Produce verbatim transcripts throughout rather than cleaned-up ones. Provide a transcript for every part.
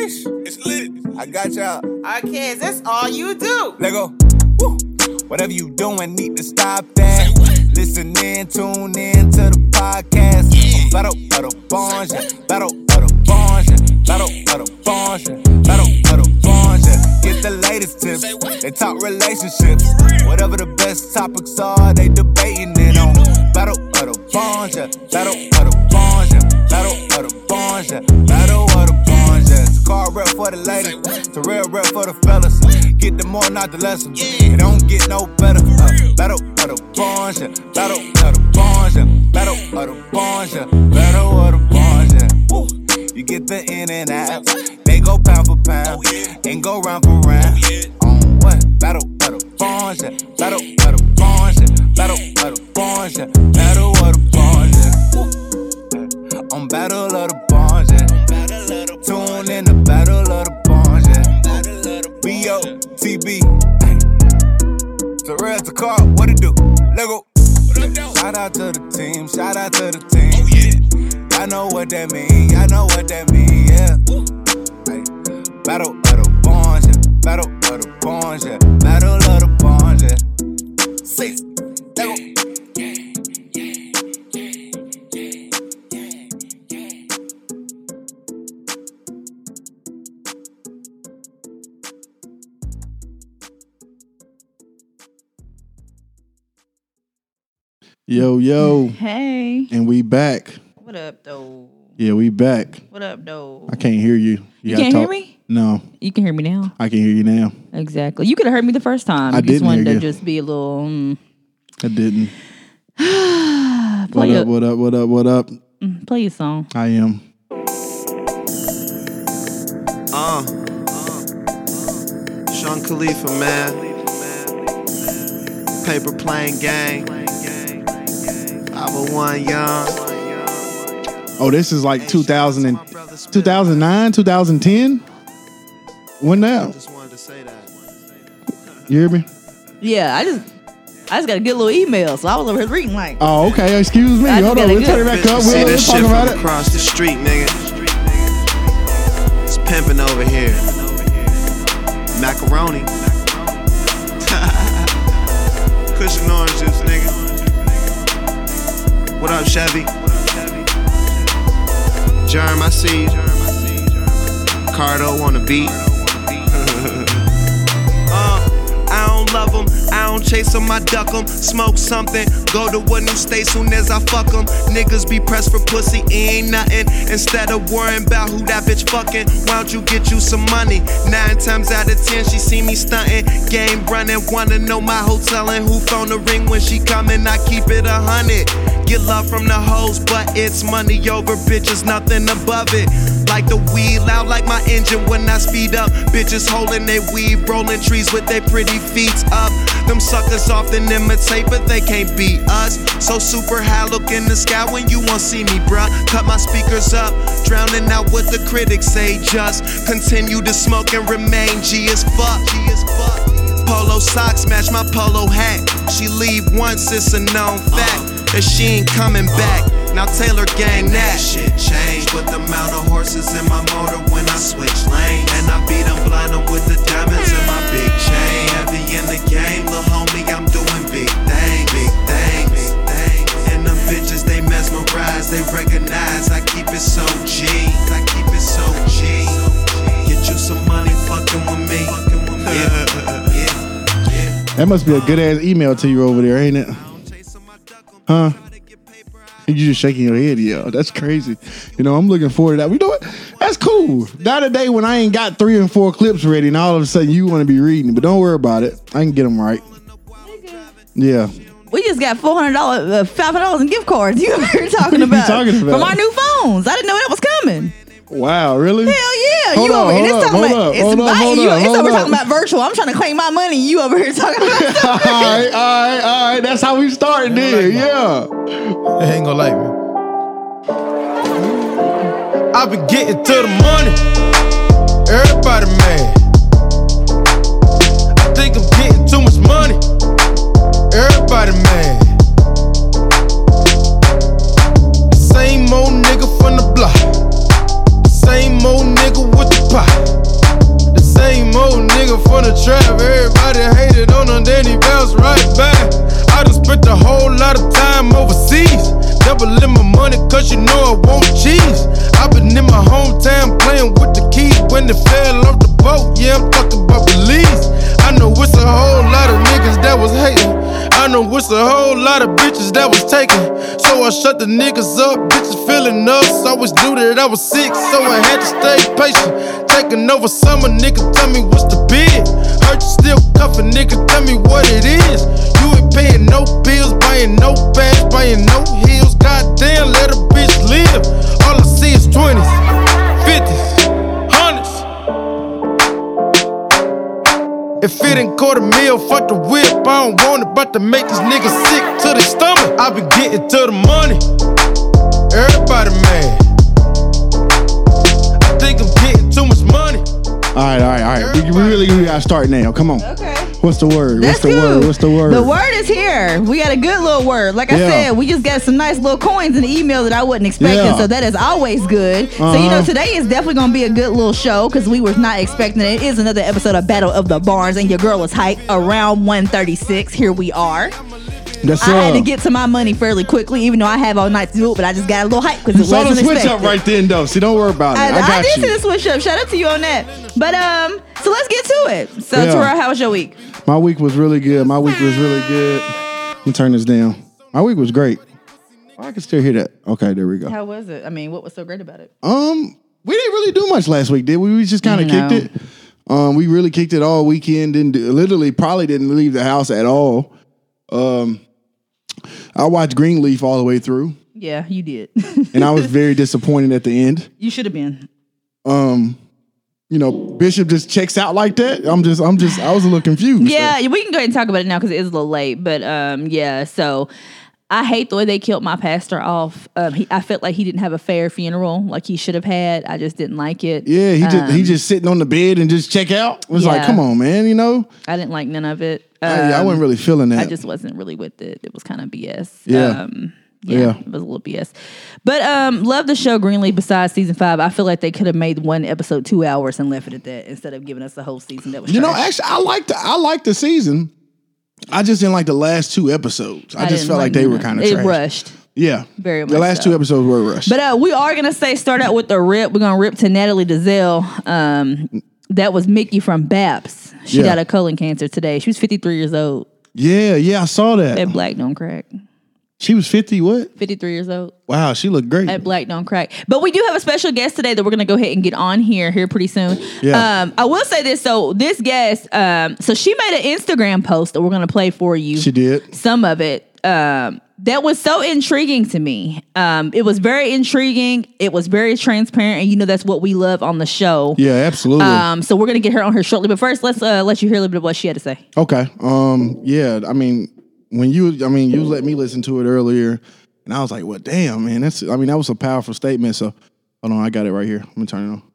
Sheesh. It's lit. I got y'all. Okay, is this all you do? Let go. Woo. Whatever you doing, need to stop that. Listen in, tune in to the podcast. Yeah. Battle of the Bonds, yeah. Battle of the Bonds, yeah. Battle of the Bonds, yeah. Battle of the Bonds, yeah. Get the latest tips. They talk relationships. Whatever the best topics are, they debating it on. Battle of the Bonds, yeah. Battle of the Bonds, yeah. Battle of the Bonds, yeah. Battle of the Bonds, yeah. It's a car rep for the ladies. It's a real rep for the fellas. Get the more, not the lesson. It don't get no better. Uh, battle of the Bonds, yeah. Battle of the Bonds, yeah. Battle of the Bonds, yeah. Battle of the Bonds, yeah. Woo. You get the in and out. They go pound for pound and go round for round. On what? Battle of the Bonds, yeah. Battle of the Bonds, yeah. Battle of the Bonds, yeah. Battle of the Bonds, yeah. On Battle of the Bonds, yeah. Tune in the Battle of the Bonds, yeah. B O T B. So real to car, what it do? Lego. Shout out to the team, shout out to the team. Oh yeah. I know what that mean, I know what that mean, yeah. Hey. Battle of the Bonds, yeah. Battle of the Bonds, yeah. Battle of the Bonds, yeah. Six. Lego. Yo, yo. Hey. And we back. What up, though? Yeah, we back. What up, though? I can't hear you. You, you can't talk. hear me? No. You can hear me now? I can hear you now. Exactly. You could have heard me the first time. I you didn't just wanted hear to you. just be a little... Mm. I didn't. play what a, up, what up, what up, what up? Mm, play your song. I am. Uh, Sean Khalifa, man. Paper Plane Gang. five oh one Young. Oh, this is like two thousand and, two thousand nine, two thousand ten? When now? Just wanted to say that. You hear me? Yeah, I just... I just got a good little email, so I was over here reading like... Oh, okay. Excuse me. I Hold just on. got a We'll turn it good- back up. See We'll, we'll this talk shit about from it. across the street, nigga. It's pimping over here. Macaroni. Cushion orange juice, nigga. What up, Chevy? Germ, I see you. Cardo on the beat. uh, I don't love them, I don't chase them, I duck them. Smoke something, go to a new state soon as I fuck them. Niggas be pressed for pussy, it ain't nothing. Instead of worrying about who that bitch fucking, why don't you get you some money? Nine times out of ten, she see me stunting. Game running, wanna know my hotel and who phone the ring when she coming. I keep it a hundred. Get love from the hoes, but it's money over bitches, nothing above it. Like the weed, loud like my engine when I speed up. Bitches holding they weed, rolling trees with their pretty feet up. Them suckers often imitate, but they can't beat us. So super high, look in the sky when you won't see me, bruh. Cut my speakers up, drowning out what the critics say. Just continue to smoke and remain G as fuck. G as fuck. Polo socks match my polo hat. She leave once, it's a known fact that she ain't coming back. Now Taylor gang that shit changed with the amount of horses in my motor when I switch lanes. And I beat them blind up with the diamonds in my big chain. Heavy in the game, lil' homie, I'm doing big things, big things, big things. And them bitches, they mesmerize, they recognize I keep it so G, I keep it so G. Get you some money fucking with me. Yeah, yeah, yeah. That must be a good ass email to you over there, ain't it? Huh? You just shaking your head, yeah. That's crazy. You know, I'm looking forward to that. You know what? That's cool. Not a day when I ain't got three and four clips ready, and all of a sudden you want to be reading. But don't worry about it. I can get them right. Yeah. We just got four hundred dollars, uh, five hundred dollars in gift cards. You know what you're talking about? talking about? From our new phones. I didn't know that was coming. Wow, really? Hell yeah. Hold you on, over here. hold It's up, talking hold about, up, it's hold up, inviting hold you. up, It's hold over up. talking about virtual. I'm trying to claim my money. You over here talking about all right, all right, all right. That's how we started there. Yeah. They ain't gonna like me. I've been getting to the money. Everybody mad. I think I'm getting too much money. Everybody mad. The same old nigga from the block. The same old nigga with the pot. trap. Everybody hated on him, then he bounced right back. I done spent a whole lot of time overseas. Doubling my money cause you know I want cheese. I been in my hometown playing with the keys when they fell off the boat. Yeah, I'm talking about Belize. I know it's a whole lot of niggas that was hating. I know it's a whole lot of bitches that was taken. So I shut the niggas up, bitches feeling us. Always knew that I was sick, so I had to stay patient. Taking over summer, nigga, tell me what's the bid. Hurt you still cuffing, nigga, tell me what it is. You ain't paying no bills, buying no bags, buying no heels. Goddamn, let a bitch live. All I see is twenties, fifties, hundreds. If it ain't quarter mil, fuck the whip. I don't want it, about to make these niggas sick to the stomach. I been getting to the money. Everybody mad. I think I'm getting too much money. All right, all right, all right. We really we gotta start now. Come on. Okay. What's the word? That's What's the cool. word? What's the word? The word is here. We got a good little word. Like I Yeah. said, we just got some nice little coins in the email that I wasn't expecting. Yeah. So that is always good. So, you know, Uh-huh. today is definitely going to be a good little show because we were not expecting it. It is another episode of Battle of the Barns, and your girl is hyped around one thirty-six. Here we are. That's I had uh, to get to my money fairly quickly, even though I have all night to do it, but I just got a little hype because You it saw the wasn't switch expected. up right then, though. See, don't worry about it. I, I, got I did you. see the switch up. Shout out to you on that. But um, so let's get to it. So, Yeah. Terrell, how was your week? My week was really good. My week was really good. Let me turn this down. My week was great. Oh, I can still hear that. Okay, there we go. How was it? I mean, what was so great about it? Um, we didn't really do much last week, did we? We just kind of No. kicked it. Um, we really kicked it all weekend. Didn't do, literally probably didn't leave the house at all. Um, I watched Greenleaf all the way through, Yeah, you did. and I was very disappointed at the end. You should have been. Um, you know, Bishop just checks out like that. I'm just, I'm just, I was a little confused. Yeah, we can go ahead and talk about it now because it is a little late. But um, yeah, so I hate the way they killed my pastor off. Um, he, I felt like he didn't have a fair funeral like he should have had. I just didn't like it. Yeah, he just Um, he just sitting on the bed and just check out. It was like, Yeah. come on, man, you know. I didn't like none of it. I, I Um, wasn't really feeling that. I just wasn't really with it. It was kind of B S. Yeah. Um, yeah, Yeah. it was a little B S. But um, love the show Greenleaf besides season five. I feel like they could have made one episode two hours and left it at that instead of giving us the whole season that was you know, trash. actually, I liked the, I liked the season. I just didn't like the last two episodes. I, just didn't felt like they none were of kind it. of It trash. rushed. Yeah, Very The much last so. two episodes were rushed. But uh, we are gonna say start out with the rip. We're gonna rip to Natalie Desselle. Um, that was Mickey from Babs. She Yeah. got a colon cancer today. She was fifty-three years old. yeah, yeah, I saw that. That black don't crack. She was fifty. What? fifty-three years old. Wow, she looked great. That black don't crack. But we do have a special guest today that we're gonna go ahead and get on here here pretty soon. Yeah. Um, I will say this. So this guest, um, so she made an Instagram post that we're gonna play for you. She did. Some of it. Um, that was so intriguing to me. Um, it was very intriguing. It was very transparent, and you know that's what we love on the show. Yeah, absolutely. Um, so we're gonna get her on here shortly. But first, let's uh, let you hear a little bit of what she had to say. Okay. Um. Yeah. I mean, when you, I mean, you let me listen to it earlier, and I was like, "Well, damn, man, that's." I mean, that was a powerful statement. So, hold on, I got it right here. Let me turn it on.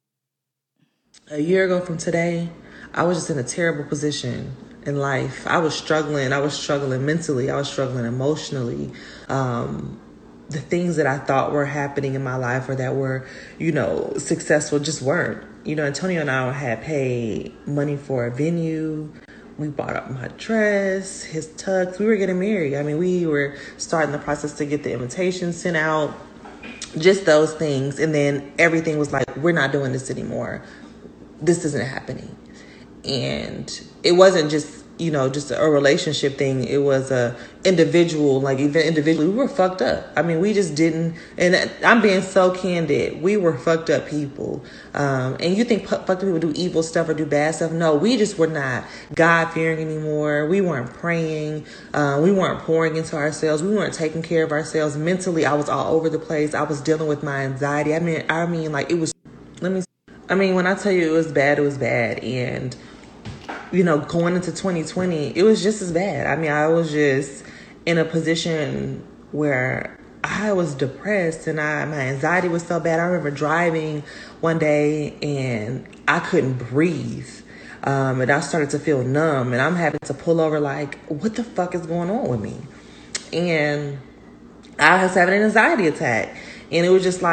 A year ago from today, I was just in a terrible position in life. I was struggling. I was struggling mentally. I was struggling emotionally. Um, the things that I thought were happening in my life or that were, you know, successful just weren't. You know, Antonio and I had paid money for a venue. We bought up my dress, his tux. We were getting married. I mean, we were starting the process to get the invitation sent out. Just those things. And then everything was like, we're not doing this anymore. This isn't happening. And it wasn't just, you know, just a relationship thing. It was a individual, like even individually, we were fucked up. I mean, we just didn't, and I'm being so candid. We were fucked up people. Um, and you think fucked up people do evil stuff or do bad stuff? No, we just were not God-fearing anymore. We weren't praying. Uh, we weren't pouring into ourselves. We weren't taking care of ourselves. Mentally, I was all over the place. I was dealing with my anxiety. I mean, I mean, like it was, let me, I mean, when I tell you it was bad, it was bad. And you know, going into twenty twenty, it was just as bad. I mean, I was just in a position where I was depressed and I my anxiety was so bad. I remember driving one day and I couldn't breathe. Um, and I started to feel numb and I'm having to pull over like, what the fuck is going on with me? And I was having an anxiety attack. And it was just like,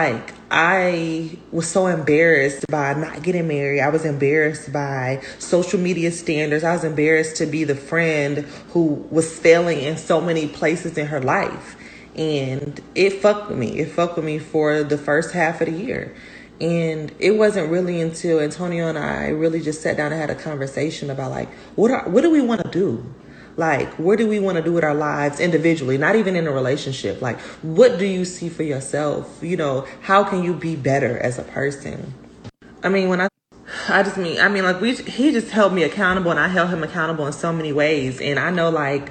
I was so embarrassed by not getting married. I was embarrassed by social media standards. I was embarrassed to be the friend who was failing in so many places in her life. And it fucked with me. It fucked with me for the first half of the year. And it wasn't really until Antonio and I really just sat down and had a conversation about like, what are, what do we want to do? Like, what do we want to do with our lives individually, not even in a relationship? Like, what do you see for yourself? You know, how can you be better as a person? I mean, when I, I just mean, I mean, like, we, he just held me accountable and I held him accountable in so many ways. And I know, like,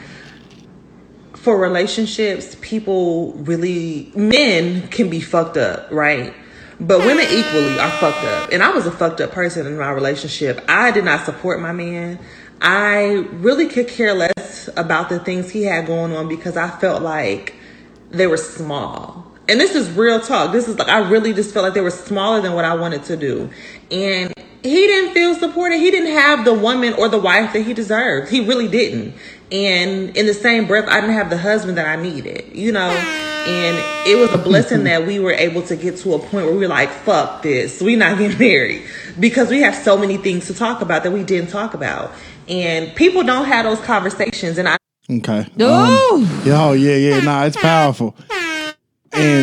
for relationships, people really, men can be fucked up, right? But women equally are fucked up. And I was a fucked up person in my relationship. I did not support my man. I really could care less about the things he had going on because I felt like they were small. And this is real talk. This is like, I really just felt like they were smaller than what I wanted to do. And he didn't feel supported. He didn't have the woman or the wife that he deserved. He really didn't. And in the same breath, I didn't have the husband that I needed, you know? And it was a blessing that we were able to get to a point where we were like, fuck this. We're not getting married. Because we have so many things to talk about that we didn't talk about. And people don't have those conversations. And I. Okay. No. Um, oh, yeah, yeah. Nah, it's powerful. And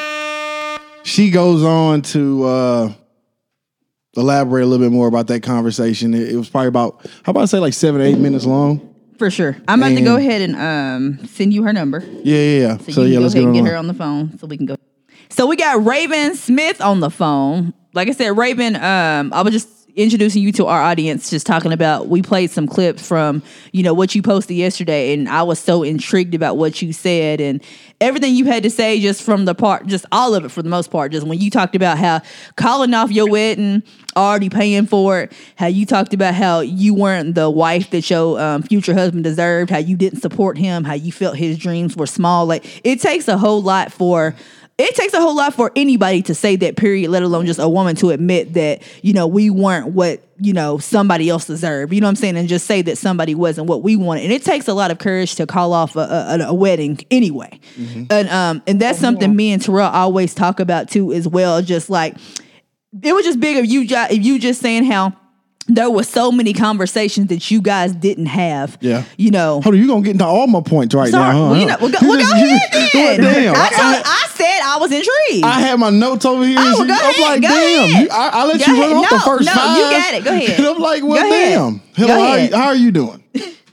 she goes on to uh, elaborate a little bit more about that conversation. It, it was probably about, how about I say like seven or eight minutes long? For sure. I'm about and, to go ahead and um, send you her number. Yeah, yeah, yeah. So, so you yeah, can let's go ahead and get, get her on the phone so we can go. So we got Raven Smith on the phone. Like I said, Raven, um, I was just introducing you to our audience, just talking about, we played some clips from, you know, what you posted yesterday, and I was so intrigued about what you said and everything you had to say, just from the part, just all of it for the most part, just when you talked about how calling off your wedding, already paying for it, how you talked about how you weren't the wife that your um, future husband deserved, how you didn't support him, how you felt his dreams were small. Like, it takes a whole lot for It takes a whole lot for anybody to say that, period, let alone just a woman to admit that, you know, we weren't what, you know, somebody else deserved. You know what I'm saying? And just say that somebody wasn't what we wanted. And it takes a lot of courage to call off a, a, a wedding anyway. Mm-hmm. And um, and that's something me and Terrell always talk about too as well. Just like, it was just big of you, if you just saying how there were so many conversations that you guys didn't have. Yeah. You know. Hold on, you're going to get into all my points right Sorry, now, huh? Well, you know, well, go, well, go ahead then. Well, damn. I, told, I, I said I was intrigued. I had my notes over here. Oh, so go I'm ahead, like, go damn. ahead. You, I, I let Go you ahead. run off No, the first no, five. you got it. Go ahead. And I'm like, well, Go ahead. damn. Hello, Go how, are ahead. you, how are you doing?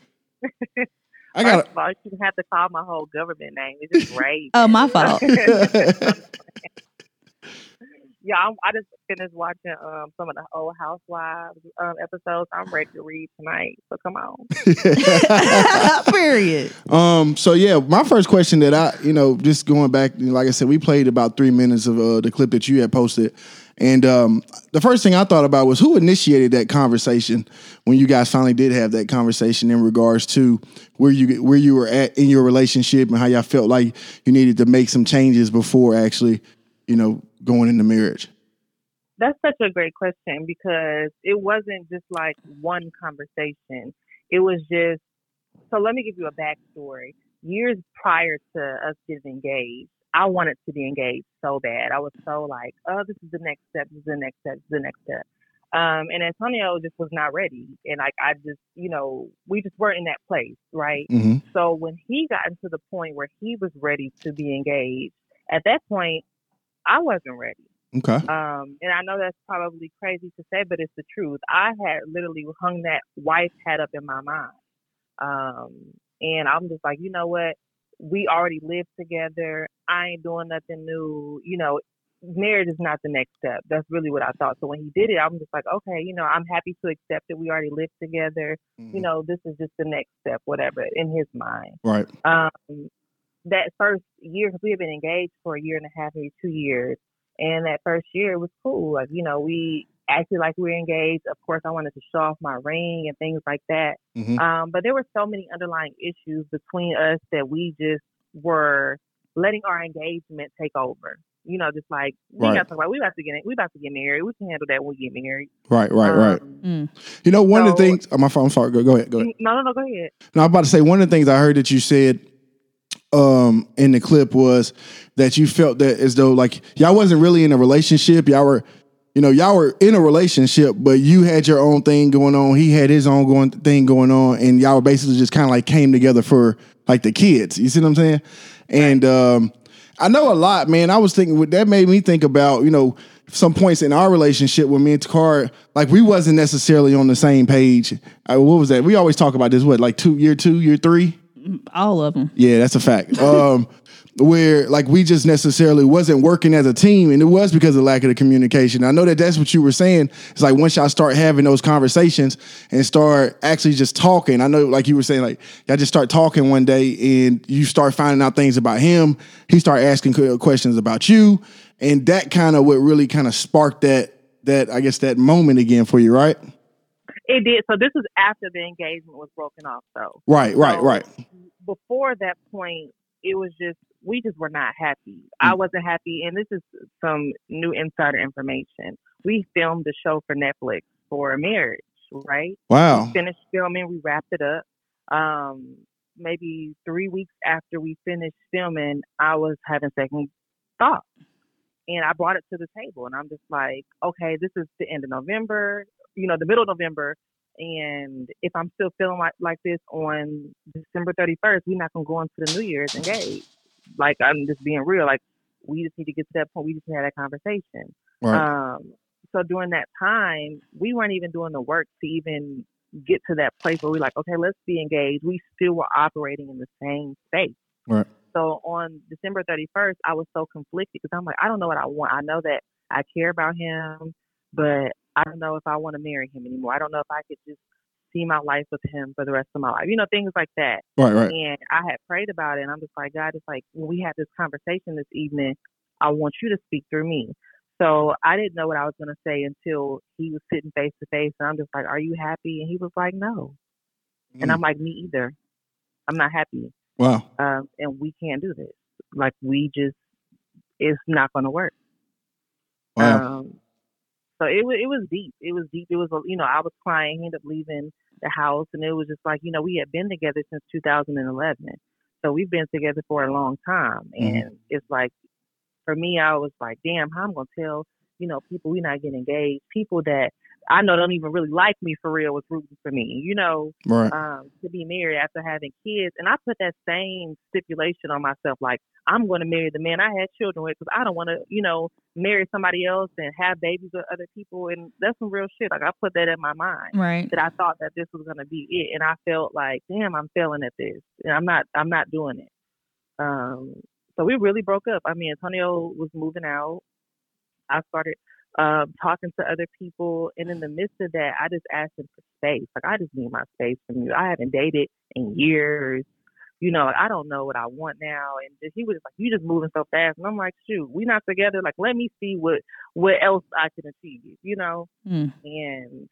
I got First of all, you shouldn't have to call my whole government name. It's just Ray. Oh, my fault. Yeah, I'm, I just finished watching um, some of the old Housewives um, episodes. I'm ready to read tonight, so come on. Period. Um. So yeah, my first question that I, you know, just going back, like I said, we played about three minutes of uh, the clip that you had posted, and um, the first thing I thought about was who initiated that conversation when you guys finally did have that conversation in regards to where you where you were at in your relationship and how y'all felt like you needed to make some changes before actually, you know, going into marriage. That's such a great question because it wasn't just like one conversation. It was just, so let me give you a backstory. Years prior to us getting engaged, I wanted to be engaged so bad. I was so like, oh, this is the next step, this is the next step, this is the next step. Um, and Antonio just was not ready. And like, I just, you know, we just weren't in that place, right? Mm-hmm. So when he got to the point where he was ready to be engaged, at that point, I wasn't ready. Okay. Um, and I know that's probably crazy to say, but it's the truth. I had literally hung that wife hat up in my mind. Um, and I'm just like, you know what? We already live together. I ain't doing nothing new. You know, marriage is not the next step. That's really what I thought. So when he did it, I'm just like, okay, you know, I'm happy to accept that we already live together. Mm-hmm. You know, this is just the next step, whatever, in his mind. Right. Um, that first year, because we had been engaged for a year and a half, maybe two years. And that first year, it was cool. Like, you know, we acted like we were engaged. Of course, I wanted to show off my ring and things like that. Mm-hmm. Um, but there were so many underlying issues between us that we just were letting our engagement take over. You know, just like, we right. got to talk about, we about to get we about to get married. We can handle that when we get married. Right, right, um, right. Mm. You know, one so, of the things, oh, my phone, I'm sorry, go, go ahead, go ahead. No, no, no, go ahead. No, I'm about to say, one of the things I heard that you said um, in the clip was that you felt that as though like y'all wasn't really in a relationship. Y'all were, you know, y'all were in a relationship, but you had your own thing going on. He had his own going thing going on, and y'all were basically just kind of like came together for like the kids. You see what I'm saying? And um, I know a lot, man. I was thinking that made me think about, you know, some points in our relationship with me and Takar, like we wasn't necessarily on the same page. Uh, what was that? We always talk about this. What, like two, year two, year three? All of them. Yeah, that's a fact. Um, where like we just necessarily wasn't working as a team, and it was because of lack of the communication. I know that that's what you were saying. It's like once y'all start having those conversations and start actually just talking. I know, like you were saying, like y'all just start talking one day, and you start finding out things about him. He start asking questions about you, and that kind of what really kind of sparked that that I guess that moment again for you, right? It did. So this was after the engagement was broken off, though. Right, right, so right. Before that point, it was just, we just were not happy. Mm. I wasn't happy. And this is some new insider information. We filmed the show for Netflix for a marriage, right? Wow. We finished filming. We wrapped it up. Um, maybe three weeks after we finished filming, I was having second thoughts. And I brought it to the table. And I'm just like, okay, this is the end of November, you know, the middle of November. And if I'm still feeling like, like this on December thirty-first, we're not going to go into the New Year's engaged. Like, I'm just being real. Like, we just need to get to that point. We just need to have that conversation. Right. Um, so during that time, we weren't even doing the work to even get to that place where we're like, okay, let's be engaged. We still were operating in the same space. Right. So on December thirty-first, I was so conflicted because I'm like, I don't know what I want. I know that I care about him, but I don't know if I want to marry him anymore. I don't know if I could just see my life with him for the rest of my life. You know, things like that. Right, right. And I had prayed about it, and I'm just like, God, it's like, when we had this conversation this evening, I want you to speak through me. So I didn't know what I was going to say until he was sitting face to face, and I'm just like, are you happy? And he was like, no. Mm. And I'm like, me either. I'm not happy. Wow. Um, and we can't do this. Like, we just, it's not going to work. Wow. Um, so it was, it was deep. It was deep. It was, you know, I was crying. He ended up leaving the house, and it was just like, you know, we had been together since two thousand eleven. So we've been together for a long time. And mm-hmm. it's like, for me, I was like, damn, how I'm going to tell, you know, people we're not getting engaged, people that I know don't even really like me for real was rooting for me, you know, right. um, to be married after having kids. And I put that same stipulation on myself, like, I'm going to marry the man I had children with because I don't want to, you know, marry somebody else and have babies with other people. And that's some real shit. Like, I put that in my mind, right? That I thought that this was going to be it. And I felt like, damn, I'm failing at this. And I'm not, I'm not doing it. Um, so we really broke up. I mean, Antonio was moving out. I started Um, talking to other people, and in the midst of that, I just asked him for space. Like, I just need my space from you. I haven't dated in years. You know, I don't know what I want now. And just, he was just like, you just moving so fast. And I'm like, shoot, we not together. Like, let me see what what else I can achieve. You know, mm. and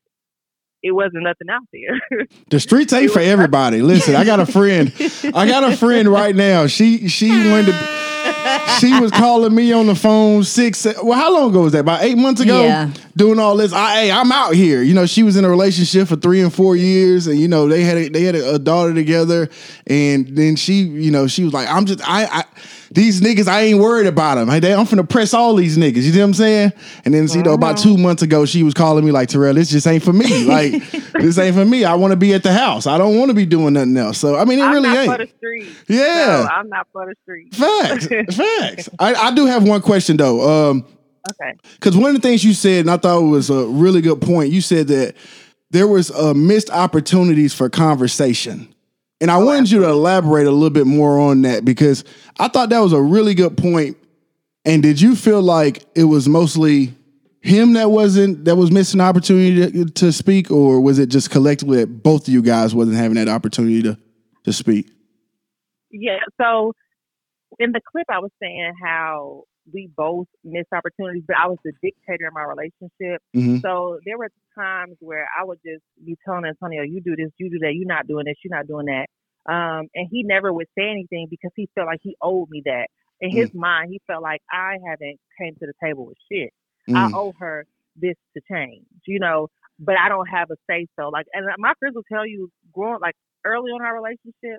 it wasn't nothing out there. The streets ain't for everybody. Listen, I got a friend. I got a friend right now. She she wanted to. She was calling me on the phone six. Well, how long ago was that? About eight months ago. Yeah. Doing all this. I, hey, I'm out here. You know, she was in a relationship for three and four years, and you know they had a, they had a, a daughter together, and then she, you know, she was like, I'm just I. I These niggas, I ain't worried about them. Hey, I'm finna press all these niggas. You know what I'm saying? And then, you know, about two months ago, she was calling me like, Terrell, this just ain't for me. Like, this ain't for me. I want to be at the house. I don't want to be doing nothing else. So, I mean, it I'm really not ain't. for the street. Yeah. No, I'm not for the street. Facts. Facts. I, I do have one question, though. Um, okay. Because one of the things you said, and I thought it was a really good point, you said that there was uh, missed opportunities for conversation. And I oh, wanted absolutely. you to elaborate a little bit more on that, because I thought that was a really good point. And did you feel like it was mostly him that wasn't that was missing opportunity to, to speak, or was it just collectively that both of you guys wasn't having that opportunity to to speak? Yeah. So in the clip, I was saying how we both missed opportunities, but I was the dictator in my relationship. Mm-hmm. So there were times where I would just be telling Antonio, you do this, you do that, you're not doing this, you're not doing that. Um, and he never would say anything because he felt like he owed me that. In his mm. mind, he felt like I haven't came to the table with shit. Mm. I owe her this to change, you know, but I don't have a say so. Like, and my friends will tell you, growing like early on in our relationship,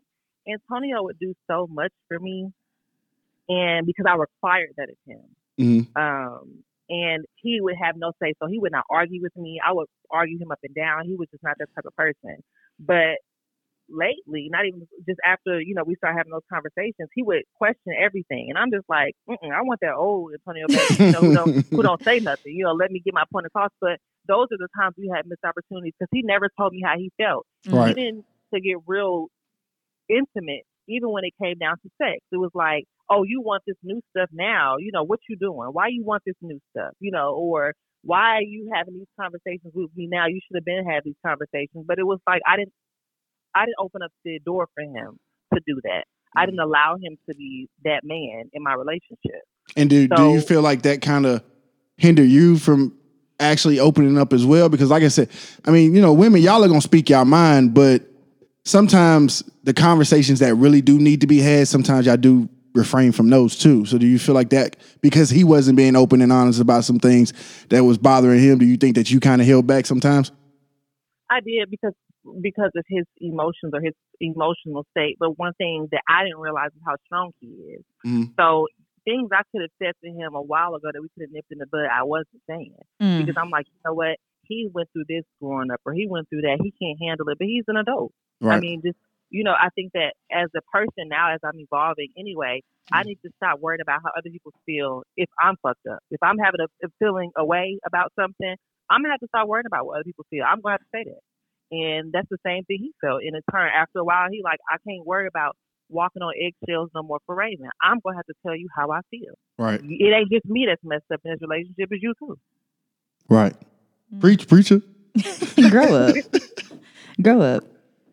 Antonio would do so much for me, and because I required that of him. Mm-hmm. Um, and he would have no say, so he would not argue with me. I would argue him up and down. He was just not that type of person. But lately, not even just after, you know, we started having those conversations, he would question everything. And I'm just like, Mm-mm, I want that old Antonio back, you know, who don't, who don't say nothing, you know, let me get my point across. But those are the times we had missed opportunities because he never told me how he felt. Right. Even to get real intimate, even when it came down to sex, it was like, oh, you want this new stuff now, you know, what you doing? Why you want this new stuff, you know, or why are you having these conversations with me now? You should have been having these conversations. But it was like, I didn't, I didn't open up the door for him to do that. I didn't allow him to be that man in my relationship. And do, so, do you feel like that kind of hinder you from actually opening up as well? Because like I said, I mean, you know, women, y'all are going to speak your mind, but sometimes the conversations that really do need to be had, sometimes y'all do refrain from those too. So do you feel like that because he wasn't being open and honest about some things that was bothering him, do you think that you kind of held back sometimes? I did because because of his emotions or his emotional state. But one thing that I didn't realize is how strong he is. Mm. So things I could have said to him a while ago that we could have nipped in the bud, I wasn't saying. Mm. Because I'm like, you know what? He went through this growing up or he went through that. He can't handle it, but he's an adult. Right. I mean, just, you know, I think that as a person now, as I'm evolving anyway, I need to stop worrying about how other people feel if I'm fucked up. If I'm having a, a feeling away about something, I'm going to have to start worrying about what other people feel. I'm going to have to say that. And that's the same thing he felt. In turn, after a while, he like, I can't worry about walking on eggshells no more for Raven. I'm going to have to tell you how I feel. Right. It ain't just me that's messed up in this relationship. It's you too. Right. Preach, preacher. Grow up. Grow up.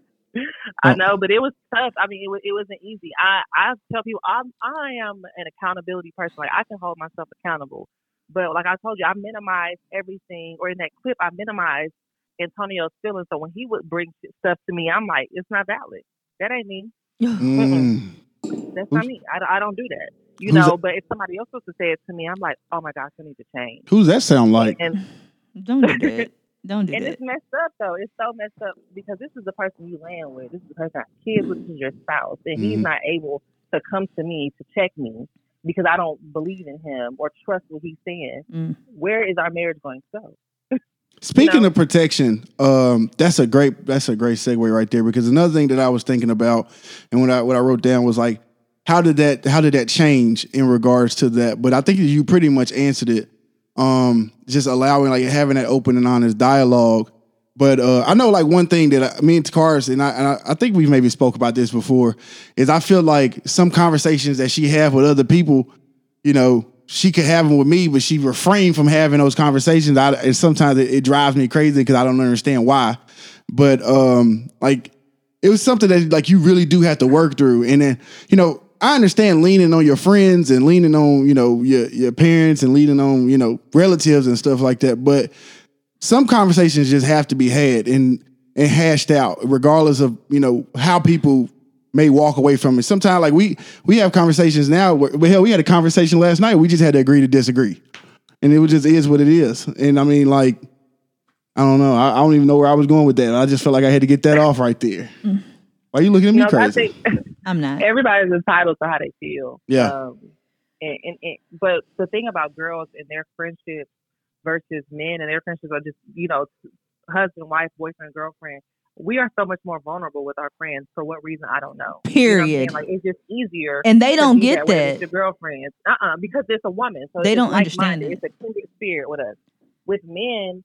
I know, but it was tough. I mean, it, was, it wasn't easy. I, I tell people I'm, I am an accountability person. Like, I can hold myself accountable. But like I told you, I minimize everything. Or in that clip, I minimize Antonio's feelings. So when he would bring stuff to me, I'm like, it's not valid. That ain't me. Mm. That's not me. I, I don't do that. You Who's know, that? but if somebody else was to say it to me, I'm like, oh my gosh, I need to change. Who's that sound like? And, Don't do that. Don't do and that. it's messed up though. It's so messed up because this is the person you land with. This is the person I have kids with. This is your spouse, and he's Mhm. not able to come to me to check me because I don't believe in him or trust what he's saying. Mm. Where is our marriage going to go? Speaking You know? of protection, um, that's a great that's a great segue right there because another thing that I was thinking about and what I what I wrote down was like how did that how did that change in regards to that? But I think you pretty much answered it. Um, just allowing like having that open and honest dialogue. But uh, I know like one thing that I, me and Takaris and I, and I I think we maybe spoke about this before is I feel like some conversations that she have with other people, you know, she could have them with me, but she refrained from having those conversations. I, and sometimes it, it drives me crazy because I don't understand why. But um, like it was something that like you really do have to work through. And then, you know, I understand leaning on your friends and leaning on, you know, your your parents and leaning on, you know, relatives and stuff like that. But some conversations just have to be had and and hashed out, regardless of, you know, how people may walk away from it. Sometimes, like we we have conversations now. Where, well, hell, we had a conversation last night. We just had to agree to disagree, and it just is what it is. And I mean, like, I don't know. I, I don't even know where I was going with that. I just felt like I had to get that off right there. Mm. Why are you looking at me You know, I crazy? think I'm not. everybody's entitled to how they feel. Yeah. Um, and, and, and but the thing about girls and their friendships versus men and their friendships are just, you know, husband, wife, boyfriend, girlfriend. We are so much more vulnerable with our friends. For what reason, I don't know. You know what I'm saying? Period. Like it's just easier. And they to don't be get way that. with your girlfriends. Uh uh because it's a woman. So They it's don't like understand minded. it. It's a kindred spirit with us. With men,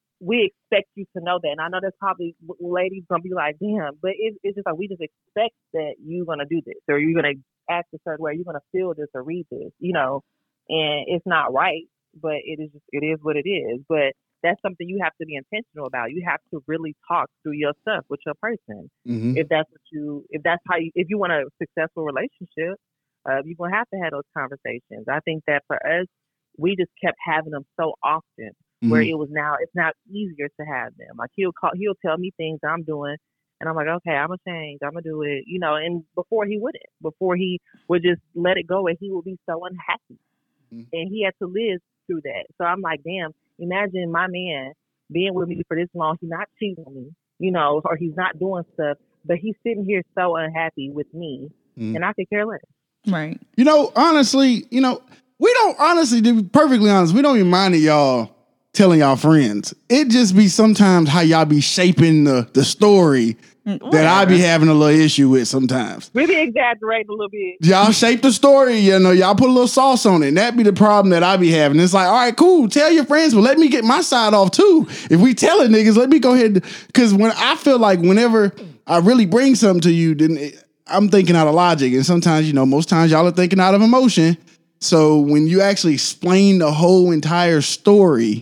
we expect you to know that. And I know there's probably w- ladies gonna be like, damn, but it, it's just like we just expect that you're gonna do this or you're gonna act a certain way, you're gonna feel this or read this, you know. And it's not right, but it is just, it is what it is. But that's something you have to be intentional about. You have to really talk through your stuff with your person. Mhm. If that's what you, if that's how you, if you want a successful relationship, uh, you're gonna have to have those conversations. I think that for us, we just kept having them so often, where Mhm. it was now it's now easier to have them. Like he'll call, he'll tell me things I'm doing, and I'm like, okay, I'm gonna change, I'm gonna do it, you know. And before he wouldn't, before he would just let it go, and he would be so unhappy, Mhm. and he had to live through that. So I'm like, damn, imagine my man being with me for this long, he's not cheating on me, you know, or he's not doing stuff. but he's sitting here so unhappy with me, mm. and I could care less. Right. You know, honestly, you know, we don't honestly, to be perfectly honest, we don't even mind it, y'all telling y'all friends. It just be sometimes how y'all be shaping the, the story Whatever. that I be having a little issue with sometimes. We be exaggerating a little bit. Y'all shape the story, you know, y'all put a little sauce on it. And that be the problem that I be having. It's like, all right, cool, tell your friends, but let me get my side off too. If we tell it niggas, let me go ahead. Because when I feel like whenever I really bring something to you, then it, I'm thinking out of logic. And sometimes, you know, most times y'all are thinking out of emotion. So when you actually explain the whole entire story,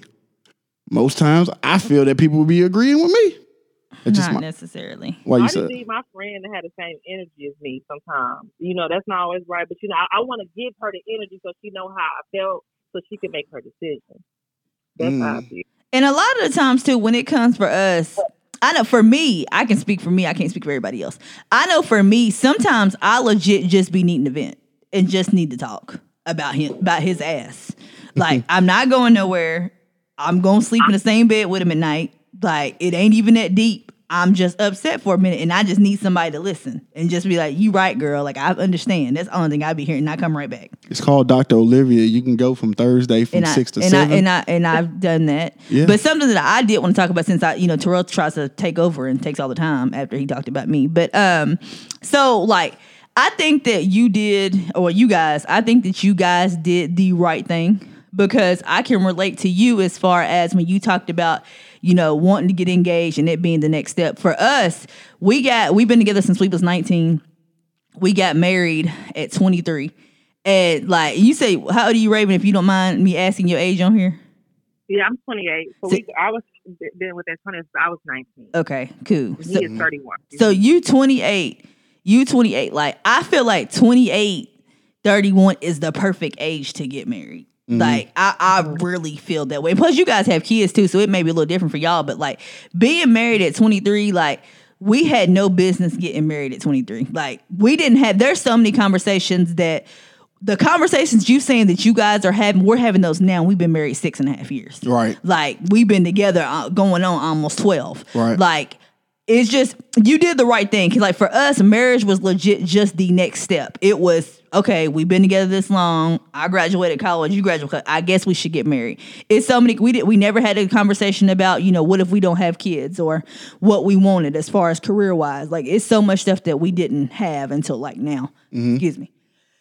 most times I feel that people will be agreeing with me. It's not my, necessarily. Why you I said? just need my friend to have the same energy as me sometimes. You know, that's not always right. But, you know, I, I want to give her the energy so she know how I felt so she can make her decision. That's mm. how I feel. And a lot of the times, too, when it comes for us, I know for me, I can speak for me. I can't speak for everybody else. I know for me, sometimes I legit just be needing to vent and just need to talk about him, about his ass. Like, I'm not going nowhere. I'm going to sleep in the same bed with him at night. Like, it ain't even that deep. I'm just upset for a minute, and I just need somebody to listen and just be like, you right, girl. Like, I understand. That's the only thing I be hearing, and I come right back. It's called Doctor Olivia. You can go from Thursday from and six I, to and seven. I, and, I, and I've done that. Yeah. But something that I did want to talk about, since I, you know, Terrell tries to take over and takes all the time after he talked about me. But um, so, like, I think that you did, or you guys, I think that you guys did the right thing. Because I can relate to you as far as when you talked about, you know, wanting to get engaged and it being the next step. For us, we got, we've been together since we was nineteen. We got married at twenty-three. And like, you say, how old are you, Raven, if you don't mind me asking your age on here? Yeah, I'm twenty-eight. So, so we, I was been with that twenty, I was nineteen. Okay, cool. He so, is thirty-one. So you twenty-eight, you twenty-eight. Like, I feel like twenty-eight, thirty-one is the perfect age to get married. Mm-hmm. Like, I, I really feel that way. Plus, you guys have kids, too, so it may be a little different for y'all. But, like, being married at twenty-three, like, we had no business getting married at twenty-three. Like, we didn't have, there's so many conversations that, the conversations you saying that you guys are having, we're having those now. We've been married six and a half years. Right. Like, we've been together uh, going on almost twelve. Right. Like, it's just, you did the right thing. Because, like, for us, marriage was legit just the next step. It was, okay, we've been together this long. I graduated college. You graduated. I guess we should get married. It's so many, we did, we never had a conversation about, you know, what if we don't have kids or what we wanted as far as career-wise. Like, it's so much stuff that we didn't have until, like, now. Mm-hmm. Excuse me.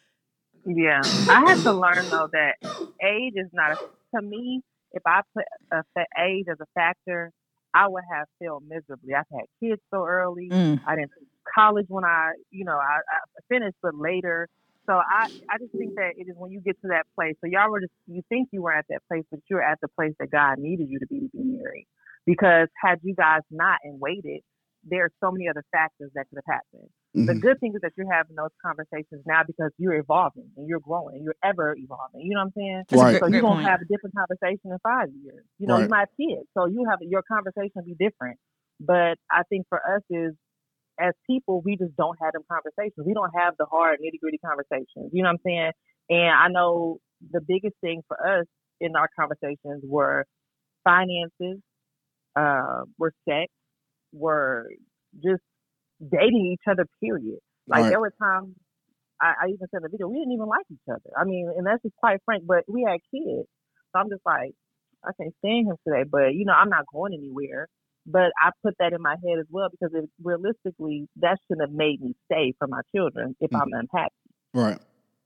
Yeah. I had to learn, though, that age is not, a, to me, if I put a, age as a factor, I would have failed miserably. I've had kids so early. Mm. I didn't finish college when I, you know, I, I finished, but later. So I, I just think that it is when you get to that place. So y'all were just, you think you were at that place, but you're at the place that God needed you to be to be married. Because had you guys not and waited, there are so many other factors that could have happened. Mm-hmm. The good thing is that you're having those conversations now because you're evolving and you're growing and you're ever evolving. You know what I'm saying? Right. So you're going to have a different conversation in five years. You know, right. you might have kids. So you have, your conversation will be different. But I think for us is, as people, we just don't have them conversations. We don't have the hard nitty gritty conversations. You know what I'm saying? And I know the biggest thing for us in our conversations were finances, uh, were sex, were just dating each other, period. Like right. there were times, I, I even said in the video, we didn't even like each other. I mean, and that's just quite frank, but we had kids. So I'm just like, I can't stand him today, but you know, I'm not going anywhere. But I put that in my head as well because it, realistically, that shouldn't have made me stay for my children if mm-hmm. I'm unhappy. Right.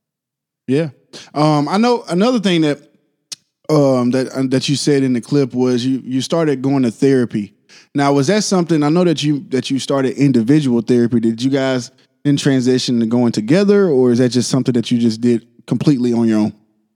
Yeah. Um, I know another thing that um, that uh, that you said in the clip was you you started going to therapy. Now, was that something? I know that you that you started individual therapy. Did you guys in transition to going together, or is that just something that you just did completely on your own?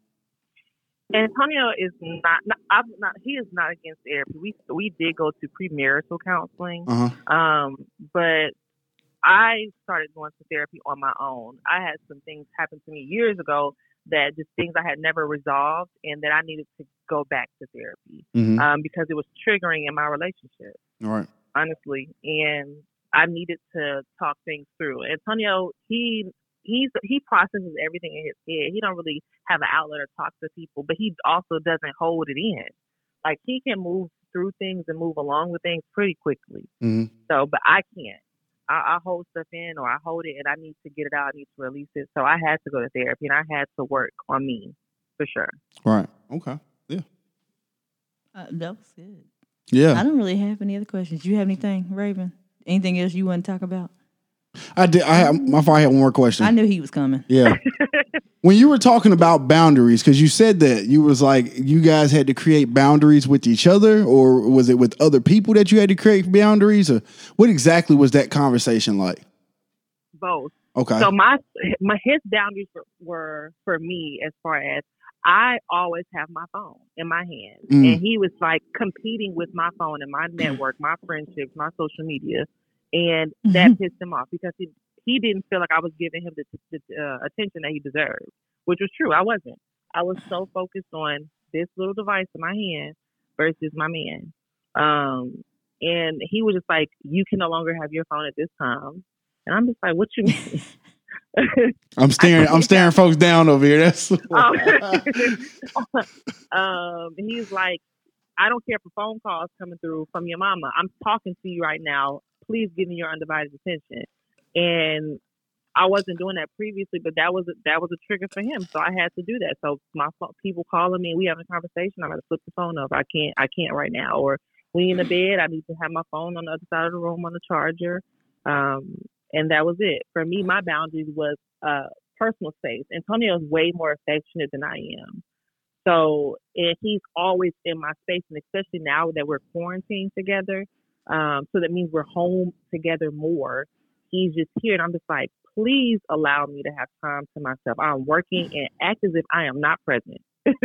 Antonio is not, not, I'm not. He is not against therapy. We we did go to premarital counseling, uh-huh. um, but I started going to therapy on my own. I had some things happen to me years ago that just things I had never resolved, and that I needed to go back to therapy mm-hmm. um, because it was triggering in my relationship. All right, honestly, and I needed to talk things through. Antonio, he. He's he processes everything in his head. He don't really have an outlet or talk to people, but he also doesn't hold it in. Like he can move through things and move along with things pretty quickly. Mm-hmm. So, but I can't. I, I hold stuff in or I hold it and I need to get it out. I need to release it. So I had to go to therapy and I had to work on me for sure. Right. Okay. Yeah. Uh, that was good. Yeah. I don't really have any other questions. Do you have anything, Raven? Anything else you want to talk about? I did. I have, my father had one more question. I knew he was coming. Yeah. When you were talking about boundaries, because you said that you was like you guys had to create boundaries with each other, or was it with other people that you had to create boundaries, or what exactly was that conversation like? Both. Okay. So my my his boundaries were, were for me as far as I always have my phone in my hand, Mm. and he was like competing with my phone and my network, my friendships, my social media, and that Mhm. pissed him off because he he didn't feel like I was giving him the, the uh, attention that he deserved, which was true. I wasn't. I was so focused on this little device in my hand versus my man, um, and he was just like, "You can no longer have your phone at this time," and I'm just like, "What you mean?" I'm staring. I'm staring folks down over here. That's um, he's like, I don't care for phone calls coming through from your mama. I'm talking to you right now. Please give me your undivided attention. And I wasn't doing that previously, but that was a, that was a trigger for him. So I had to do that. So my pho- people calling me, we having a conversation. I'm gonna flip the phone up. I can't. I can't right now. Or we in the bed. I need to have my phone on the other side of the room on the charger. Um, and that was it for me. My boundaries was uh, personal space. Antonio is way more affectionate than I am. So and he's always in my space, and especially now that we're quarantined together, um, so that means we're home together more. He's just here, and I'm just like, please allow me to have time to myself. I'm working and act as if I am not present.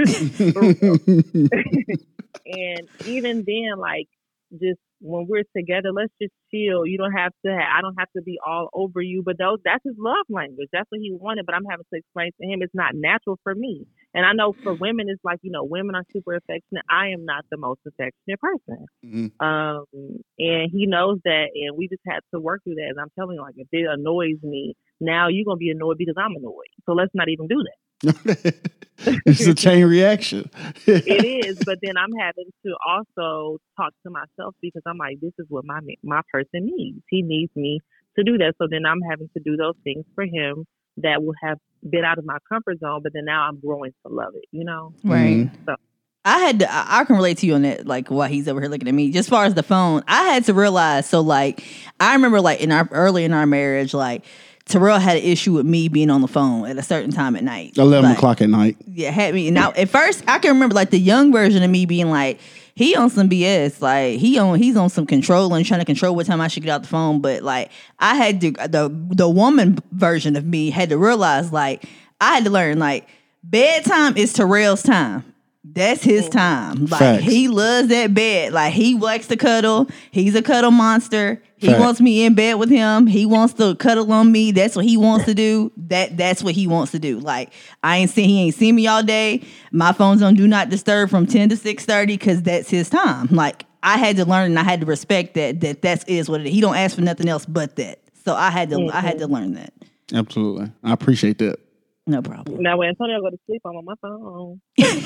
And even then, like, just when we're together, let's just chill. You don't have to. I don't have to be all over you. But those, that's his love language. That's what he wanted. But I'm having to explain to him it's not natural for me. And I know for women, it's like, you know, women are super affectionate. I am not the most affectionate person. Mm-hmm. Um, and he knows that. And we just had to work through that. And I'm telling you, like, if it annoys me, now you're going to be annoyed because I'm annoyed. So let's not even do that. It's a chain reaction. It is, but then I'm having to also talk to myself because I'm like, this is what my my person needs. He needs me to do that. So then I'm having to do those things for him that will have been out of my comfort zone, but then now I'm growing to love it, you know? Right. Mhm. So I had to, I I can relate to you on that, like why he's over here looking at me. Just as far as the phone, I had to realize, so like, I remember like in our, early in our marriage, like, Terrell had an issue with me being on the phone at a certain time at night. Eleven Like, o'clock at night. Yeah, had me. Now at first, I can remember like the young version of me being like, he on some B S. Like he on, he's on some controlling, trying to control what time I should get out the phone. But like I had to, the the woman version of me had to realize like I had to learn like bedtime is Terrell's time. That's his time. Like Facts. he loves that bed. Like he likes to cuddle. He's a cuddle monster. He Facts. wants me in bed with him. He wants to cuddle on me. That's what he wants to do. That that's what he wants to do. Like I ain't seen he ain't seen me all day. My phone's on do not disturb from ten to six thirty because that's his time. Like I had to learn and I had to respect that that that is what it is. He don't ask for nothing else but that. So I had to Mm-hmm. I had to learn that. Absolutely. I appreciate that. No problem. now when Antonio go to sleep, I'm on my phone.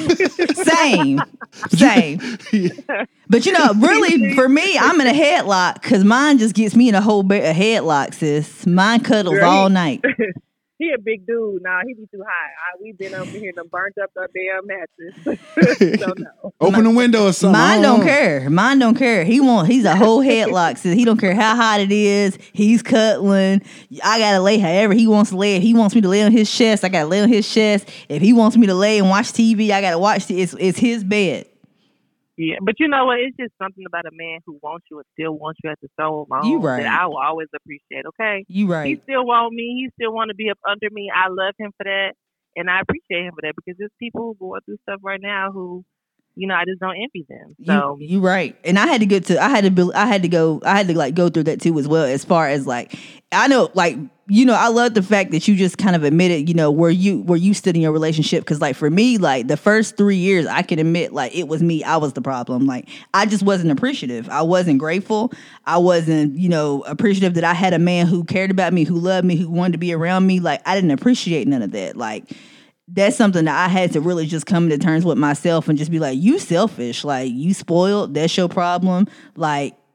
Same. Same. But you know, really, for me, I'm in a headlock because mine just gets me in a whole ba- a headlock, sis. Mine cuddles Girl, all he- night. He a big dude. Nah, he be too high. I, we been over here and burnt up the damn mattress. So no. Open the window or something. I Mine don't know. care. Mine don't care. He want. He's a whole headlock. Sis. He don't care how hot it is. He's cuddling. I gotta lay however he wants to lay. If he wants me to lay on his chest, I gotta lay on his chest. If he wants me to lay and watch T V, I gotta watch. T- it's it's his bed. Yeah, but you know what? It's just something about a man who wants you and still wants you at the soul level You right. that I will always appreciate. Okay, You he right. still want me. He still want to be up under me. I love him for that, and I appreciate him for that because there's people who going through stuff right now who, you know, I just don't envy them. So You, you right, and I had to get to. I had to. Be, I had to go. I had to like go through that too as well. As far as like, I know, like you know, I love the fact that you just kind of admitted, you know, where you where you stood in your relationship. Because like for me, like the first three years, I can admit like it was me. I was the problem. Like I just wasn't appreciative. I wasn't grateful. I wasn't, you know, appreciative that I had a man who cared about me, who loved me, who wanted to be around me. Like I didn't appreciate none of that. Like. That's something that I had to really just come to terms with myself and just be like, you selfish, like you spoiled, that's your problem. Like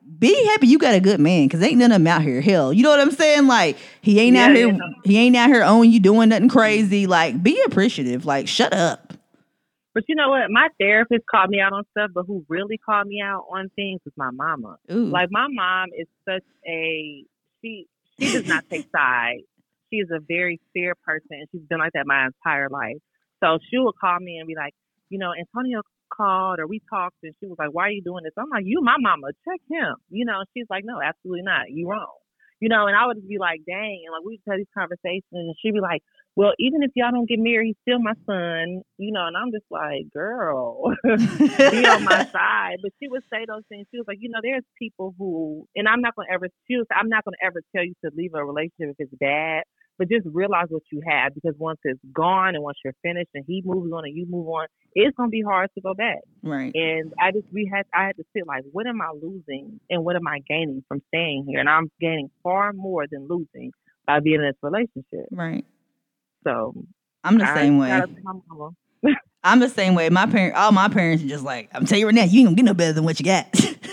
be happy you got a good man, because ain't none of them out here. Hell, you know what I'm saying? Like, he ain't Yeah, out here, yeah. he ain't out here owing you doing nothing crazy. Like, be appreciative. Like, shut up. But you know what? My therapist called me out on stuff, but who really called me out on things was my mama. Ooh. Like, my mom is such a, she she does not take sides. She is a very fair person, and she's been like that my entire life. So she would call me and be like, you know, Antonio called or we talked, and she was like, why are you doing this? I'm like, you my mama, check him. You know, she's like, no, absolutely not. You wrong. You know, and I would just be like, dang. And like, we'd have these conversations, and she'd be like, well, even if y'all don't get married, he's still my son. You know, and I'm just like, girl, be on my side. But she would say those things. She was like, you know, there's people who, and I'm not going to ever, she was, I'm not going to ever tell you to leave a relationship if it's bad, but just realize what you have, because once it's gone and once you're finished and he moves on and you move on, it's going to be hard to go back. Right. And I just, we had, I had to sit like, what am I losing and what am I gaining from staying here? And I'm gaining far more than losing by being in this relationship. Right. So I'm the I same way. shout out to my mama. I'm the same way. My parent, all my parents are just like, I'm telling you right now, you ain't gonna get no better than what you got.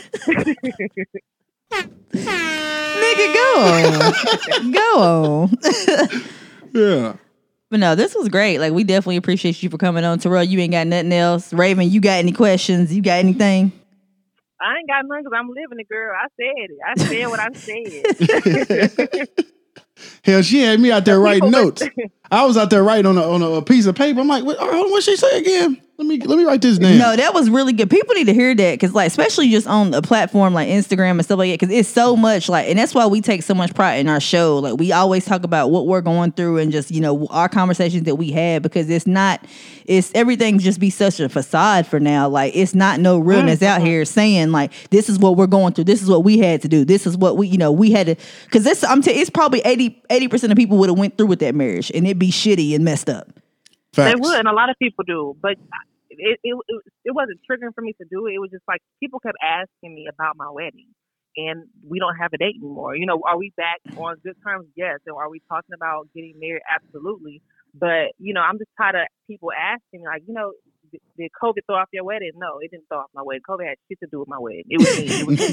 Nigga, go on. Go on. Yeah. But no, this was great. Like, we definitely appreciate you for coming on. Terrell, you ain't got nothing else. Raven, you got any questions? You got anything? I ain't got none because I'm living it, girl. I said it. I said what I said. Hell, she had me out there writing People notes. I was out there writing on a, on a piece of paper. I'm like, what, hold on, what she say again? Let me let me write this down. No, that was really good. People need to hear that, because, like, especially just on a platform like Instagram and stuff like that, because it's so much, like, and that's why we take so much pride in our show. Like, we always talk about what we're going through and just, you know, our conversations that we had, because it's not, it's everything just be such a facade for now. Like, it's not no realness out here saying, like, this is what we're going through. This is what we had to do. This is what we, you know, we had to, because this, I'm t- it's probably eighty percent of people would have went through with that marriage, and it'd be shitty and messed up. Facts. They would, and a lot of people do, but it, it it it wasn't triggering for me to do it. It was just like people kept asking me about my wedding, and we don't have a date anymore. You know, are we back on good terms? Yes. And are we talking about getting married? Absolutely. But you know, I'm just tired of people asking me, like, you know, did, did COVID throw off your wedding? No, it didn't throw off my wedding. COVID had shit to do with my wedding. It was me. It was,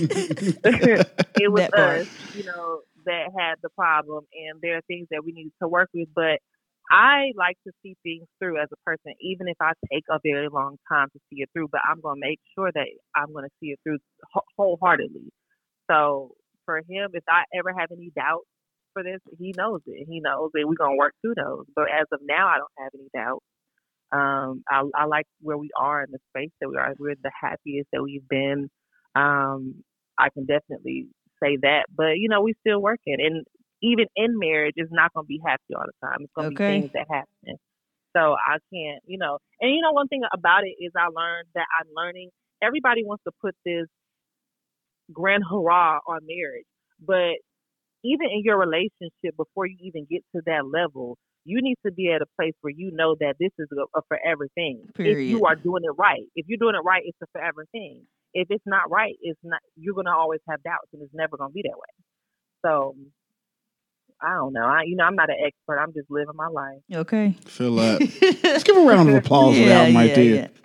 it was us. You know, that had the problem, and there are things that we need to work with, but I like to see things through as a person, even if I take a very long time to see it through, but I'm going to make sure that I'm going to see it through wholeheartedly. So for him, if I ever have any doubts for this, he knows it. He knows it. We're going to work through those. But as of now, I don't have any doubts. Um, I, I like where we are in the space that we are. We're the happiest that we've been. Um, I can definitely say that. But, you know, we still working. And even in marriage, it's not going to be happy all the time. It's going to Okay. be things that happen. So I can't, you know, and you know, one thing about it is I learned that I'm learning, everybody wants to put this grand hurrah on marriage, but even in your relationship, before you even get to that level, you need to be at a place where you know that this is a, a forever thing. Period. If you are doing it right, if you're doing it right, it's a forever thing. If it's not right, it's not, you're going to always have doubts, and it's never going to be that way. So I don't know. I, you know, I'm not an expert. I'm just living my life. Okay. Feel that. Let's give a round of applause for that one right yeah, there.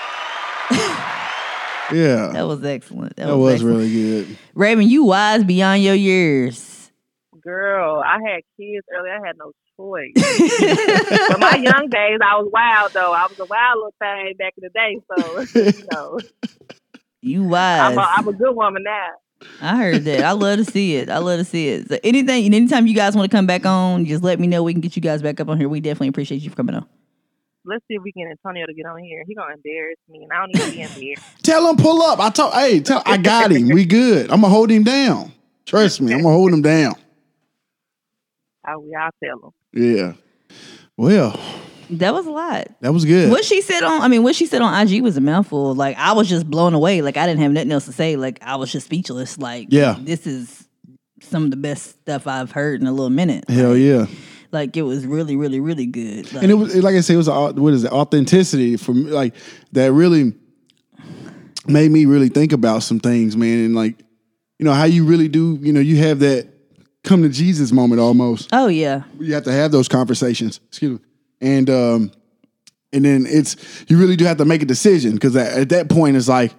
Yeah. That was excellent. That, That was, was excellent. really good. Raven, you wise beyond your years. Girl, I had kids early. I had no choice. But my young days, I was wild, though. I was a wild little thing back in the day. So, you know. You wise. I'm a, I'm a good woman now. I heard that. I love to see it. I love to see it. So anything, anytime you guys want to come back on, just let me know. We can get you guys back up on here. We definitely appreciate you for coming on. Let's see if we can get Antonio to get on here. He gonna embarrass me, and I don't need to be embarrassed. Tell him pull up. I told hey, tell I got him. We good. I'm gonna hold him down. Trust me, I'm gonna hold him down. I, I'll tell him. Yeah. Well, That was a lot. that was good. What she said on, I mean, what she said on I G was a mouthful. Like, I was just blown away. Like, I didn't have nothing else to say. Like, I was just speechless. Like, Yeah. this is some of the best stuff I've heard in a little minute. Hell yeah. Like, it was really, really, really good. Like, And it was like I said, it was a, what is it? Authenticity for me, like that really made me really think about some things, man. And like, you know, how you really do, you know, you have that come to Jesus moment almost. oh, yeah. You have to have those conversations. Excuse me. And um, and then it's you really do have to make a decision because at, at that point it's like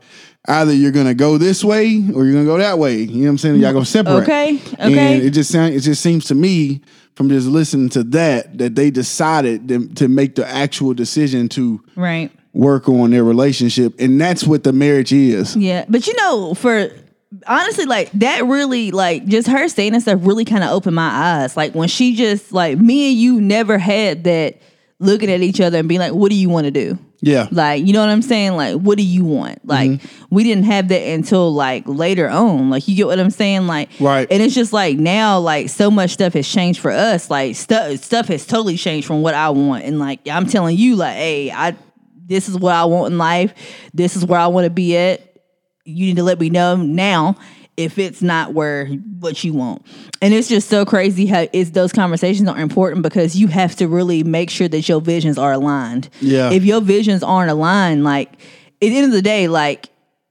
either you're gonna go this way or you're gonna go that way. You know what I'm saying? Y'all gonna separate. Okay. Okay. And it just sound, it just seems to me from just listening to that that they decided to, to make the actual decision to Right. work on their relationship, and that's what the marriage is. Yeah, but you know, for honestly, like that really, like just her saying that stuff really kind of opened my eyes. Like when she just like me and you never had that looking at each other and being like, "What do you want to do?" Yeah, Like, you know what I'm saying? Like, what do you want? Like, Mm-hmm. we didn't have that until like later on. Like, you get what I'm saying? Like, Right. And it's just like now, like so much stuff has changed for us. Like stuff, stuff has totally changed from what I want. And like, I'm telling you, like, hey, I, this is what I want in life. This is where I want to be at. You need to let me know now if it's not where what you want. And it's just so crazy how it's those conversations are important because you have to really make sure that your visions are aligned. Yeah. If your visions aren't aligned, like at the end of the day, like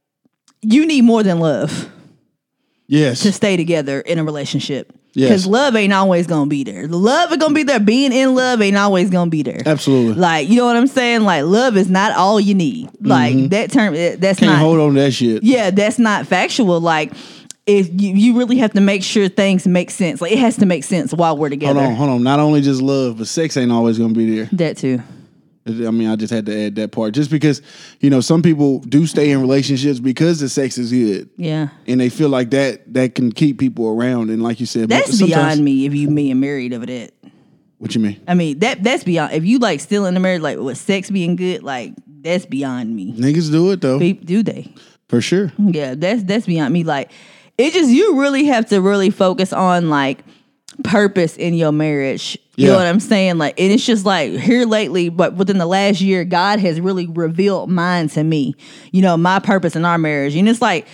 you need more than love yes, to stay together in a relationship. Yes. Because love ain't always gonna be there. The love is gonna be there. Being in love ain't always gonna be there. absolutely. Like, you know what I'm saying? Like, love is not all you need. Like that term, that's Can't not. hold on to that shit. Yeah, that's not factual. Like, if you, you really have to make sure things make sense. Like, it has to make sense while we're together. Hold on, hold on. Not only just love, but sex ain't always gonna be there. That too. I mean, I just had to add that part, just because you know some people do stay in relationships because the sex is good, Yeah. and they feel like that that can keep people around. And like you said, That's sometimes- beyond me. If you me and married over that. What you mean? I mean, that that's beyond. If you like still in the marriage, like with sex being good, like that's beyond me. Niggas do it though, Pe- Do they? for sure. Yeah, that's that's beyond me. Like, it just you really have to really focus on like purpose in your marriage. You Yeah. know what I'm saying? Like, and it's just like here lately, but within the last year, God has really revealed mine to me. You know, my purpose in our marriage, and it's like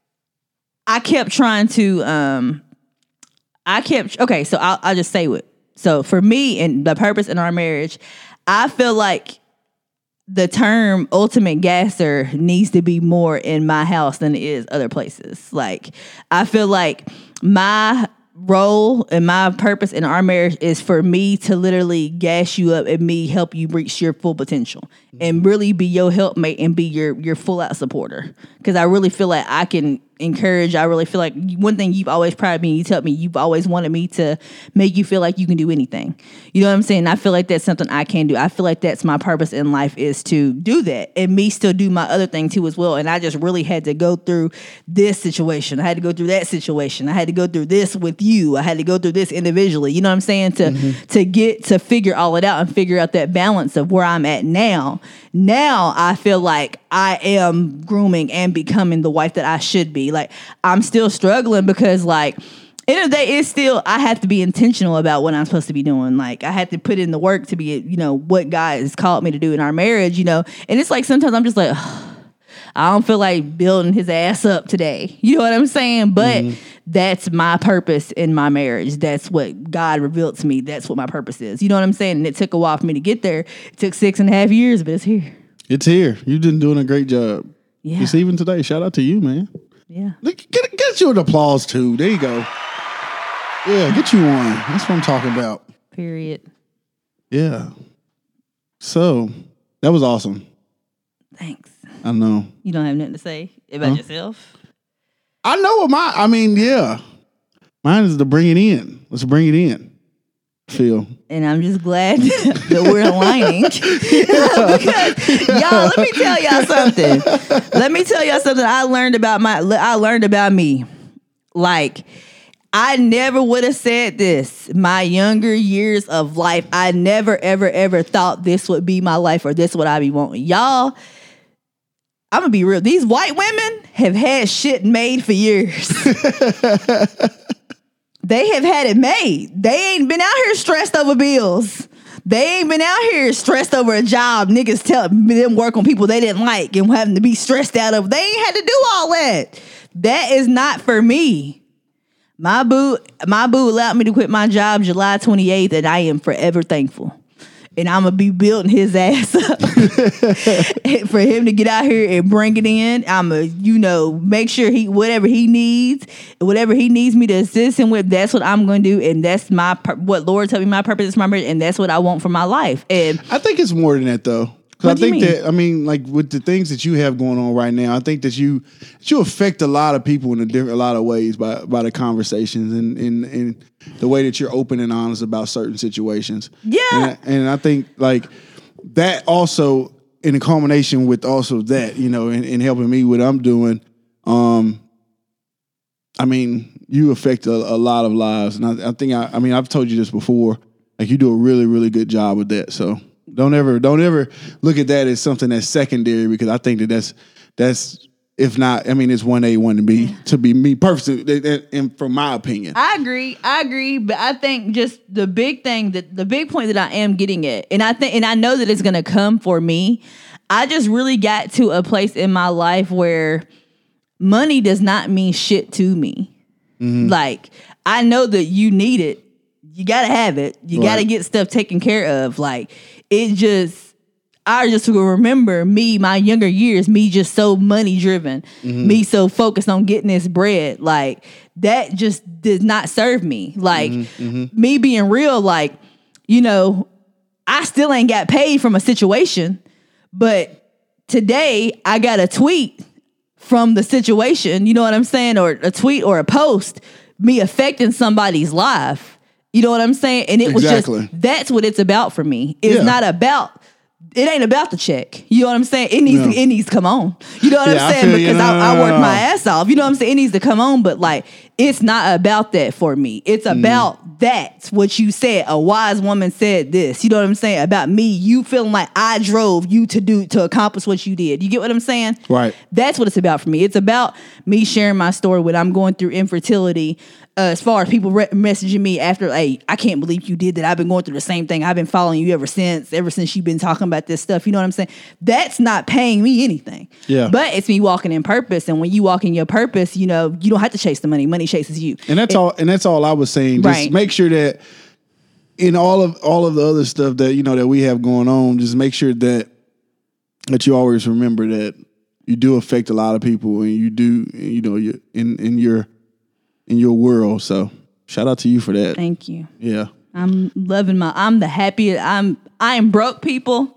I kept trying to. um I kept okay. So I'll, I'll just say it. So for me and the purpose in our marriage, I feel like the term ultimate gasser needs to be more in my house than it is other places. Like, I feel like my role and my purpose in our marriage is for me to literally gas you up and me help you reach your full potential and really be your helpmate and be your your full out supporter. Because I really feel like I can encourage. I really feel like one thing you've always prided me, you tell me you've always wanted me to make you feel like you can do anything. You know what I'm saying? I feel like that's something I can do. I feel like that's my purpose in life is to do that and me still do my other thing too as well. And I just really had to go through this situation. I had to go through that situation. I had to go through this with you. I had to go through this individually. You know what I'm saying? To mm-hmm. to get to figure all it out and figure out that balance of where I'm at now. Now I feel like I am grooming and becoming the wife that I should be. Like, I'm still struggling because, like, end of the day, it's still, I have to be intentional about what I'm supposed to be doing. Like, I had to put in the work to be, you know, what God has called me to do in our marriage, you know. And it's like sometimes I'm just like, oh, I don't feel like building his ass up today. You know what I'm saying? But mm-hmm. that's my purpose in my marriage. That's what God revealed to me. That's what my purpose is. You know what I'm saying? And it took a while for me to get there. It took six and a half years, but it's here. It's here. You've been doing a great job. Yeah. Just even today. Shout out to you, man. Yeah. Get, get you an applause, too. There you go. Yeah, get you one. That's what I'm talking about. Period. Yeah. So, that was awesome. Thanks. I know. You don't have nothing to say about huh? yourself? I know what my, I mean, yeah. Mine is to bring it in. Let's bring it in. Phil. And I'm just glad that we're aligning. Because, y'all, let me tell y'all something. Let me tell y'all something I learned about my, I learned about me. Like, I never would have said this. My younger years of life, I never, ever, ever thought this would be my life or this would I be wanting. Y'all, I'm going to be real. These white women have had shit made for years. They have had it made. They ain't been out here stressed over bills. They ain't been out here stressed over a job. Niggas tell them work on people they didn't like and having to be stressed out of. They ain't had to do all that. That is not for me. My boo, my boo allowed me to quit my job July twenty-eighth, and I am forever thankful. And I'm going to be building his ass up for him to get out here and bring it in. I'm going to, you know, make sure he, whatever he needs, whatever he needs me to assist him with, that's what I'm going to do. And that's my, what Lord told me my purpose is my marriage. And that's what I want for my life. And I think it's more than that, though. Because I think that, I mean, like with the things that you have going on right now, I think that you that you affect a lot of people in a different, a lot of ways by by the conversations and and, and the way that you're open and honest about certain situations. Yeah. And I, and I think like that also in a combination with also that, you know, in, in helping me what I'm doing, um, I mean, you affect a, a lot of lives. And I, I think, I, I mean, I've told you this before, like you do a really, really good job with that. So don't ever, don't ever look at that as something that's secondary, because I think that that's, that's, if not, I mean, it's one A, one B to be me personally, and from my opinion. I agree. I agree. But I think just the big thing that the big point that I am getting at, and I think, and I know that it's going to come for me. I just really got to a place in my life where money does not mean shit to me. Mm-hmm. Like, I know that you need it. You got to have it. You right. got to get stuff taken care of. Like, it just, I just remember me, my younger years, me just so money driven, mm-hmm. me so focused on getting this bread. Like, that just did not serve me. Like, mm-hmm. Mm-hmm. me being real, like, you know, I still ain't got paid from a situation, but today I got a tweet from the situation, you know what I'm saying? Or a tweet or a post, me affecting somebody's life. You know what I'm saying? And it exactly. was just, that's what it's about for me. It's yeah. not about, it ain't about the check. You know what I'm saying? It needs yeah. to, it needs to come on. You know what yeah, I'm saying? Because no, I, no, I work no. my ass off. You know what I'm saying? It needs to come on, but like, it's not about that for me. It's about mm. that, what you said. A wise woman said this. You know what I'm saying? About me, you feeling like I drove you to do, to accomplish what you did. You get what I'm saying? Right. That's what it's about for me. It's about me sharing my story when I'm going through infertility. Uh, as far as people re- messaging me after, hey, I can't believe you did that. I've been going through the same thing. I've been following you ever since, ever since you've been talking about this stuff. You know what I'm saying? That's not paying me anything. Yeah. But it's me walking in purpose. And when you walk in your purpose, you know, you don't have to chase the money. Money chases you. And that's it, all. And that's all I was saying. Just right. make sure that in all of all of the other stuff that you know that we have going on, just make sure that that you always remember that you do affect a lot of people, and you do, you know, you in in your. in your world. So shout out to you for that. Thank you. Yeah. I'm loving my, I'm the happiest. I'm, I am broke, people.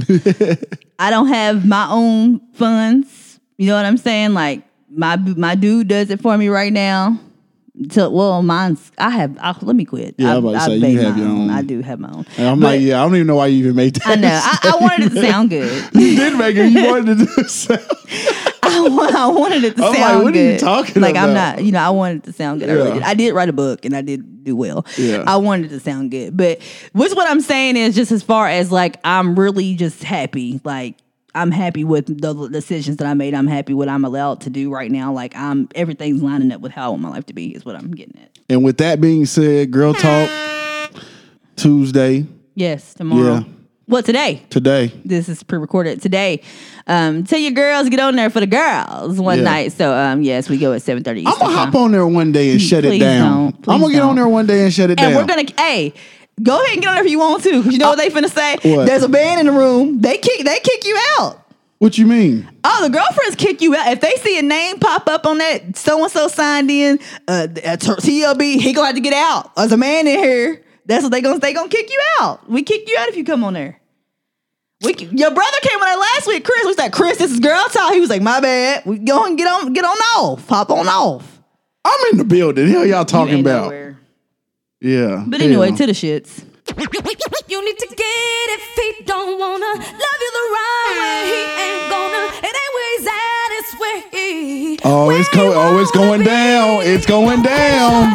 I don't have my own funds. You know what I'm saying? Like my, my dude does it for me right now. So, well, mine's, I have, I, let me quit. Yeah, I, I, was about to I say, you have your own. own. I do have my own. And I'm but, like, yeah, I don't even know why you even made that. I know. I, I wanted it to sound good. You did make it. You wanted it to sound I, I wanted it to I'm sound like, what good. are you talking like, about? I'm not, you know, I wanted it to sound good. I, Yeah. really did. I did write a book and I did do well. Yeah. I wanted it to sound good. But what's what I'm saying is just as far as like, I'm really just happy. Like, I'm happy with the decisions that I made. I'm happy with what I'm allowed to do right now. Like, I'm, everything's lining up with how I want my life to be is what I'm getting at. And with that being said, Girl Talk Tuesday. Yes, tomorrow. Yeah. Well, today. Today. This is pre-recorded today. Um, tell your girls to get on there for the girls one Yeah. night. So, um, yes, we go at seven thirty. I'm going to hop on there one day and shut it Please down. don't. Please I'm going to get don't. on there one day and shut it And down. we're going to, hey, go ahead and get on there if you want to. Because you know what they finna say? What? There's a band in the room. They kick, they kick you out. What you mean? Oh, the girlfriends kick you out. If they see a name pop up on that so-and-so signed in, uh, T L B, he gonna have to get out. There's a man in here. That's what they gonna, they gonna kick you out. We kick you out if you come on there. We, your brother came on there last week, Chris. We said, Chris, this is Girl Talk. He was like, my bad. We go and get on, get on off. Pop on off. I'm in the building. The hell y'all talking You ain't about? nowhere. Yeah. But anyway, to the shits. You need to get it if he don't wanna love you the right way. He ain't gonna. It ain't where he's at. It's where he. Oh, where it's he co- oh, it's wanna going be. down. It's going down.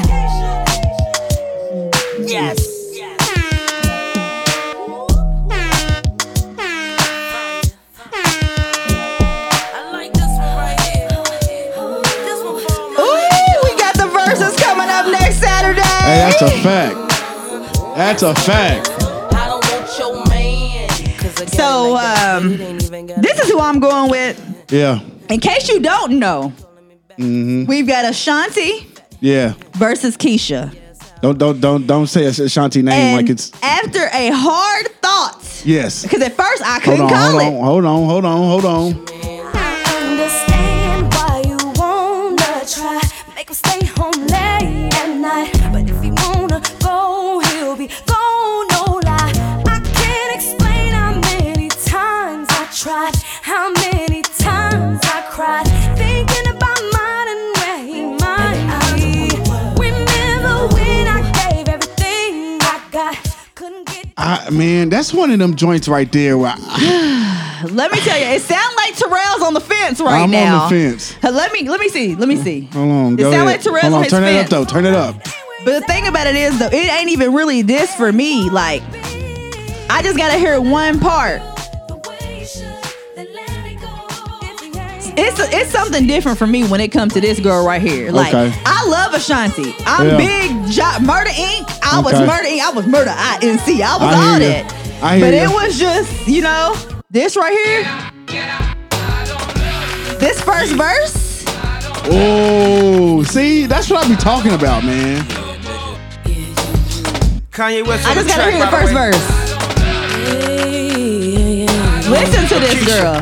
Yes. I like this one right here. This one from Ooh, we got the verses coming up next Saturday. Hey, that's a fact. That's a fact. I don't want your man. 'Cause again, So, like that, um, it ain't even got This is who I'm going with. Yeah. In case you don't know, Mm-hmm. we've got Ashanti Yeah. versus Keisha. Don't don't don't don't say Ashanti name And like it's after a hard thought, yes. because at first I Hold couldn't on, call hold it. on, hold on, hold on, hold on. I understand why you wanna try. Make him stay home late at night. But if he wanna go, he'll be gone, no lie. I can't explain how many times I, man, that's one of them joints right there. Where I, Let me tell you, it sounds like Terrell's on the fence right I'm now. on the fence. Uh, Let me let me see. Let me see. Hold on, It go sound ahead. like Terrell's Hold on on, his turn it fence. up though. Turn it up. But the thing about it is, though, it ain't even really this for me. Like, I just gotta hear one part. It's it's something different for me when it comes to this girl right here. Like, Okay. I love Ashanti. I'm Yeah. big jo- Murder Incorporated. I was Okay. Murder Incorporated. I was Murder I N C. I was I hear all ya. that. I hear But ya. it was just, you know, this right here. This first verse. Oh, see, that's what I be talking about, man. Kanye West I on the just gotta track, hear the by first way. verse. Listen to this girl.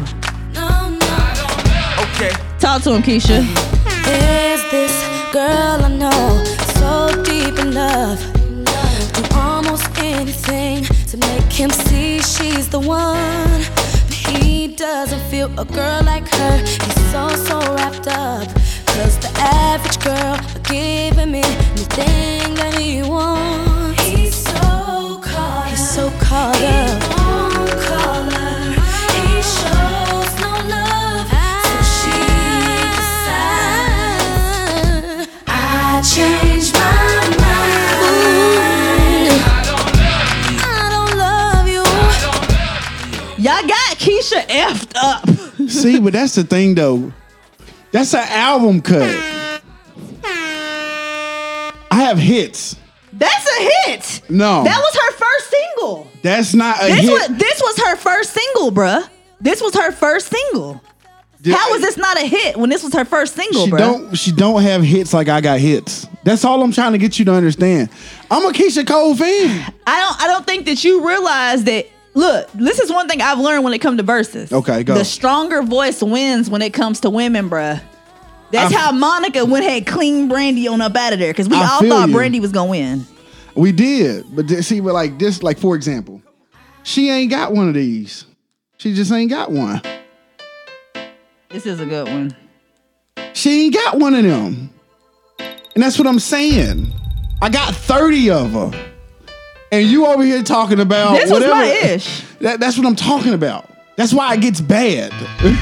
Okay. Talk to him, Keisha. There's this girl I know, so deep in love. Do almost anything to make him see she's the one. But he doesn't feel a girl like her. He's so, so wrapped up. Cause the average girl are giving me anything that he wants. He's so caught He's so caught up. He won't call her. He shows no love. So she decides I changed my mind. I don't love you. Y'all got Keisha effed up. See, but that's the thing though. That's an album cut. I have hits. That's a hit. No. That was her first single. That's not a This hit. was this was her first single, bruh. This was her first single. Did- How is this not a hit when this was her first single, She bruh? don't. She don't have hits like I got hits. That's all I'm trying to get you to understand. I'm a Keisha Cole fan. I don't I don't think that you realize that. Look, this is one thing I've learned when it comes to verses. Okay, go. The stronger voice wins when it comes to women, bruh. That's I- how Monica went had clean Brandy on up out of there because we I all feel thought you. Brandy was gonna win. We did, but th- see, but like this, like for example, she ain't got one of these. She just ain't got one. This is a good one. She ain't got one of them, and that's what I'm saying. I got thirty of them, and you over here talking about This was whatever. my ish. That, that's what I'm talking about. That's why it gets bad.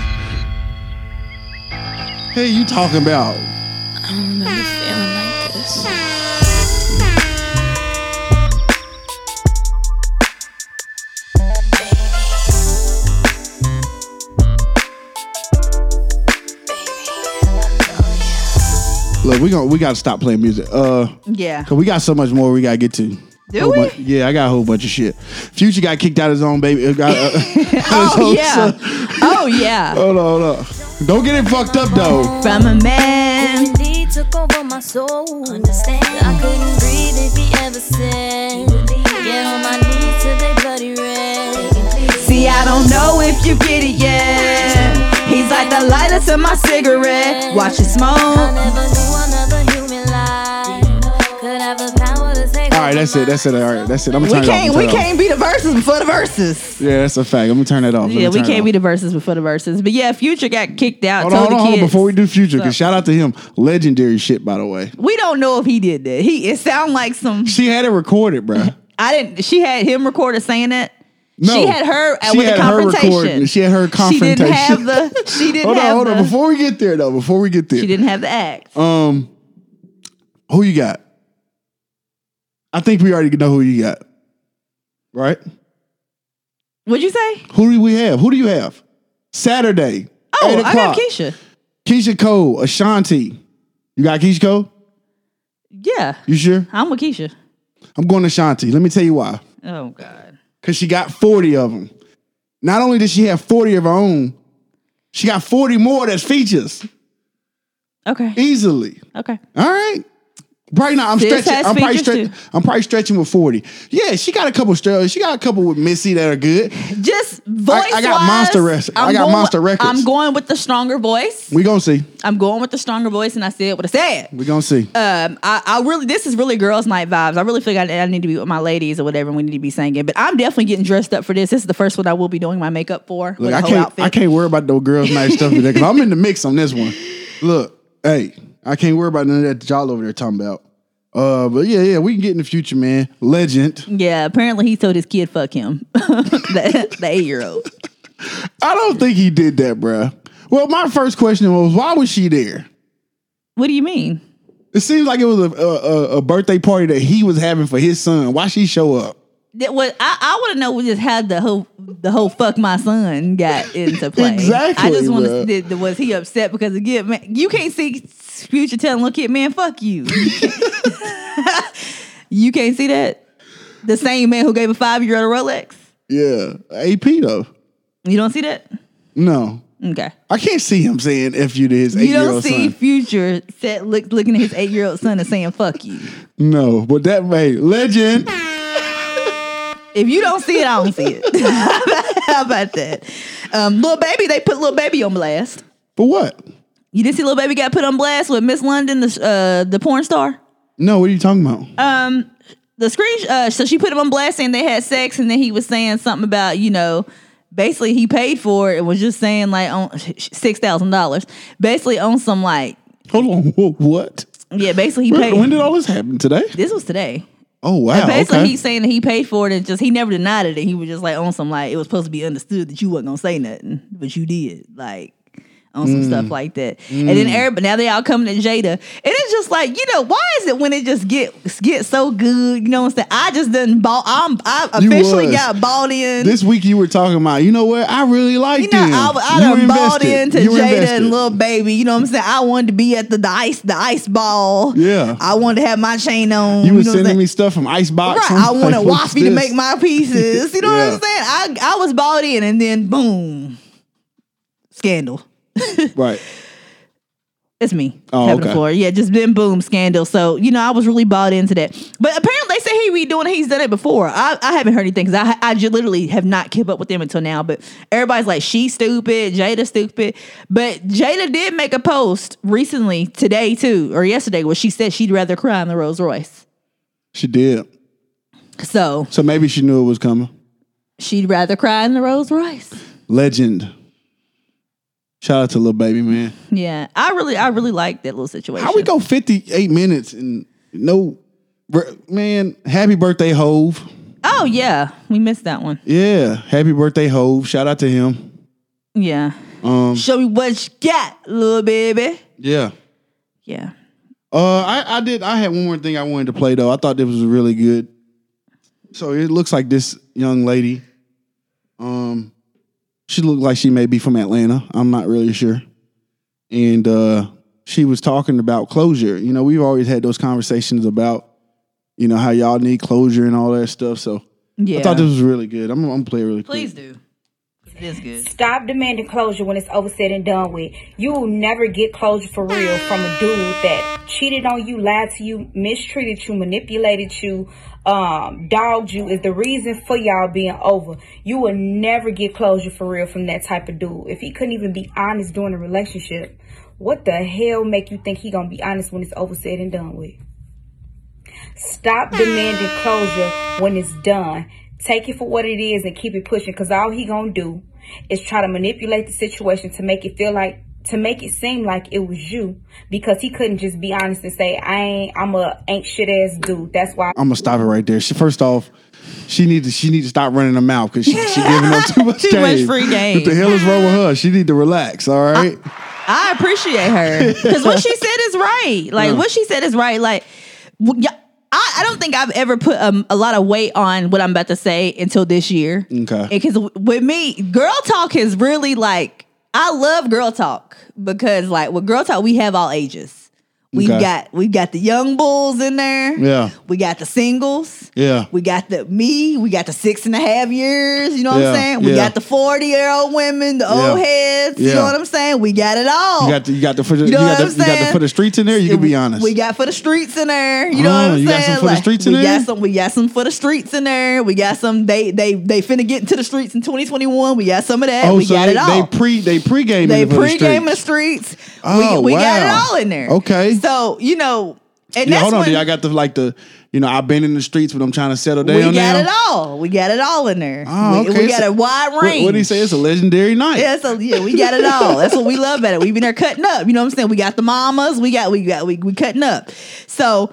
Hey, you talking about? I don't remember feeling like this. Look, we gon' we gotta stop playing music. Uh, Yeah. cause we got so much more we gotta get to. Do Whole we? bunch- yeah, I got a whole bunch of shit. Future got kicked out of his own baby. uh, got, uh, his Oh own yeah. son. Oh yeah. Hold on, hold on. Don't get it fucked up though. From a man. Indeed took over my soul. Understand? I couldn't breathe if he ever said, get on my knees till they bloody red. See, I don't know if you get it yet. He's like the lighter to my cigarette. Watch it I smoke. never knew another human life could have the power to take All right, that's it. That's it. All right, that's it. I'm gonna We turn it off. can't. I'm We gonna turn it can't be the verses before the verses. off. Yeah, that's a fact. I'm gonna turn that off. Let me Yeah, we turn it can't off. be the verses before the verses. But yeah, Future got kicked out. Hold on, told hold on, the hold on. kids. Before we do Future, So- cause shout out to him. Legendary shit, by the way. We don't know if he did that. He. It sound like some. She had it recorded, bruh. I didn't. She had him recorded saying that. No, she had her uh, she with had the her confrontation. recording. She had her She didn't have confrontation. the. She didn't hold on, have hold the. on. Before we get there, though, before we get there, She didn't have the act. um, who you got? I think we already know who you got, right? What'd you say? Who do we have? Who do you have? Saturday. Oh, eight I got o'clock. Keisha. Keisha Cole, Ashanti. You got Keisha Cole? Yeah, You sure? I'm with Keisha. I'm going to Ashanti. Let me tell you why. Oh God. Because she got forty of them. Not only did she have forty of her own, she got forty more that's features. Okay. Easily. Okay. All right. Right now, I'm Sis stretching. has I'm probably, features stretch, too. I'm probably stretching with forty. Yeah, she got a couple. Stra- she got a couple with Missy that are good. Just voice. I got Monster Rec- I got Monster Records. I'm going with the stronger voice. We gonna see. I'm going with the stronger voice, and I said what I said. We gonna see. Um, I, I really, this is really girls' night vibes. I really feel like I, I need to be with my ladies or whatever. And we need to be singing, but I'm definitely getting dressed up for this. This is the first one I will be doing my makeup for. Look, with a I whole can't. outfit. I can't worry about no girls' night stuff today because I'm in the mix on this one. Look, hey, I can't worry about none of that y'all over there talking about. Uh, but yeah, yeah, we can get in the future, man. Legend. Yeah, apparently he told his kid fuck him, the, the eight year old. I don't think he did that, bruh. Well, my first question was, why was she there? What do you mean? It seems like it was a, a, a birthday party that he was having for his son. Why she show up? That was, I, I want to know what just how the whole the whole fuck my son got into play. Exactly, I just want bruh. to did, was he upset because again, man, you can't see Future telling little kid, man, fuck you. You can't see that? The same man who gave a five year old a Rolex. Yeah, A P though. You don't see that? No. Okay. I can't see him saying F you to his You eight-year-old don't see son. Future set, look, looking at his eight-year-old son and saying, fuck you. No, but that made legend. If you don't see it, I don't see it. How about that? Um, Lil Baby, they put Lil Baby on blast. For what? You didn't see Lil Baby got put on blast with Miss London, the uh, the porn star? No, what are you talking about? Um, the screen, uh, so she put him on blast saying they had sex, and then he was saying something about, you know, basically he paid for it and was just saying like on six thousand dollars. Basically on some like, Hold on, what? yeah, basically he When, paid. when did all this happen? Today? This was today. Oh wow. And basically, okay. he's saying that he paid for it and just he never denied it. And he was just like on some like it was supposed to be understood that you wasn't gonna say nothing, but you did. Like on some Mm. stuff like that. And then everybody now they all coming to Jada. And it's just like, you know, why is it when it just get get so good? You know what I'm saying? I just done bought I'm I You officially was. got bought in. This week you were talking about, you know what? I really like You know, them. I, I You done were bought invested. into You were Jada invested. and Lil Baby. You know what I'm saying? I wanted to be at the, the ice the ice ball. Yeah. I wanted to have my chain on. You were know what I'm sending saying? me stuff from Icebox. Right, I'm I wanted like, what's Waspy to this? make my pieces. You know Yeah. what I'm saying? I I was bought in, and then boom, scandal. Right. It's me. Oh, tapping okay. the floor. Yeah, just been boom scandal. So you know, I was really bought into that. But apparently, they say he redoing it. He's done it before. I, I haven't heard anything because I I just literally have not kept up with them until now. But everybody's like, she's stupid, Jada stupid. But Jada did make a post recently, today too, or yesterday, where she said she'd rather cry in the Rolls Royce. She did. So So maybe she knew it was coming. she'd rather cry in the Rolls Royce. Legend. Shout out to Lil Baby, man. Yeah, I really, I really like that little situation. How we go fifty-eight minutes and no, man, happy birthday, Hove. Oh yeah, we missed that one. Yeah, happy birthday, Hove. Shout out to him. Yeah. Um, Show me what you got, little baby. yeah. Yeah. Uh, I, I did. I had one more thing I wanted to play though. I thought this was really good. So it looks like this young lady. Um, she looked like she may be from Atlanta. I'm not really sure. And uh, she was talking about closure. You know, we've always had those conversations about, you know, how y'all need closure and all that stuff. So Yeah. I thought this was really good. I'm, I'm gonna play it really quick. Please do. It is good. Stop demanding closure when it's over said and done with. You will never get closure for real from a dude that cheated on you, lied to you, mistreated you, manipulated you, um, dogged you, is the reason for y'all being over. You will never get closure for real from that type of dude. If he couldn't even be honest during a relationship, what the hell make you think he gonna be honest when it's over said and done with? Stop demanding closure when it's done. Take it for what it is and keep it pushing, because all he gonna do is try to manipulate the situation to make it feel like, to make it seem like it was you, because he couldn't just be honest and say, I ain't, I'm a ain't shit ass dude. That's why. I'm gonna stop it right there. She, first off, she need to she need to stop running her mouth because she, she giving up too much Too game. much free game. What the hell is wrong with her? She need to relax. All right. I appreciate her because what she said is right. Like Yeah. what she said is right. Like, w- yeah, I, I don't think I've ever put um, a lot of weight on what I'm about to say until this year. Okay. Because with me, girl talk is really like, I love girl talk because like with girl talk, we have all ages. We've Okay. got we got the young bulls in there. Yeah. We got the singles. Yeah. We got the me. We got the six and a half years. You know what Yeah, I'm saying? We yeah. got the forty year old women, the old Yeah. heads. You Yeah. know what I'm saying? We got it all. You got the you got the for the, You you, know got what the, I'm you got the saying? for the streets in there. You can be honest. We got for the streets in there. You know Oh, what I'm you got saying? some for the streets in we there? Got some, we got some for the streets in there. We got some. They they they finna get into the streets in twenty twenty-one. We got some of that. oh, we so got they, it all. they pre they pregame They in the pregame in the streets. streets. Oh, we we got it wow. all in there. Okay. So you know, and Yeah, that's hold on. when dude. I got the like the you know I've been in the streets, but I'm trying to settle down we got now. it all. We got it all in there. Oh, we, okay. we got So a wide What, range. what did he say? It's a legendary night. Yeah, so yeah, we got it all. That's what we love about it. We've been there cutting up. You know what I'm saying? We got the mamas. We got we got we we cutting up. So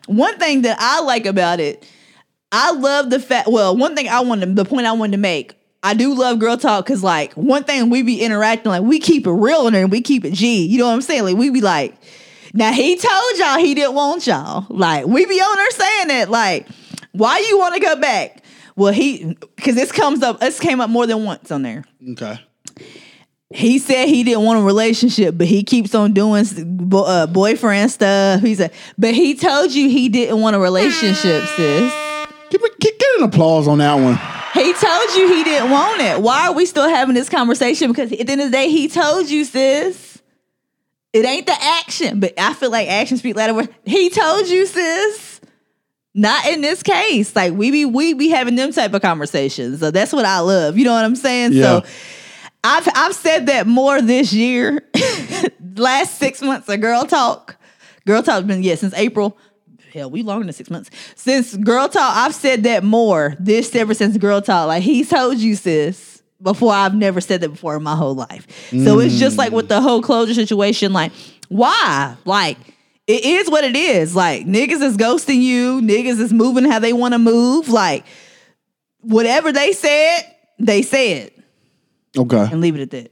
one thing that I like about it, I love the fact. Well, one thing I wanted, the point I wanted to make. I do love girl talk because, like, one thing we be interacting, like, we keep it real in there and we keep it G. You know what I'm saying? Like, we be like, now he told y'all he didn't want y'all. Like, we be on there saying that, like, why you want to go back? Well, he, because this comes up, this came up more than once on there. Okay. He said he didn't want a relationship, but he keeps on doing bo- uh, boyfriend stuff. He said, but he told you he didn't want a relationship, sis. Give me, get, get an applause on that one. He told you he didn't want it. Why are we still having this conversation? Because at the end of the day, he told you, sis. It ain't the action, but I feel like actions speak louder words. He told you, sis. Not in this case. Like, we be we be having them type of conversations. So that's what I love. You know what I'm saying? Yeah. So I've I've said that more this year. Last six months of Girl Talk. Girl Talk's been, yeah, since April. Hell, we longer than six months. Since Girl Talk, I've said that more this ever since Girl Talk. Like, he told you, sis, before. I've never said that before in my whole life. Mm. So it's just like with the whole closure situation, like, why? Like, it is what it is. Like, niggas is ghosting you. Niggas is moving how they want to move. Like, whatever they said, they said. Okay. And leave it at that.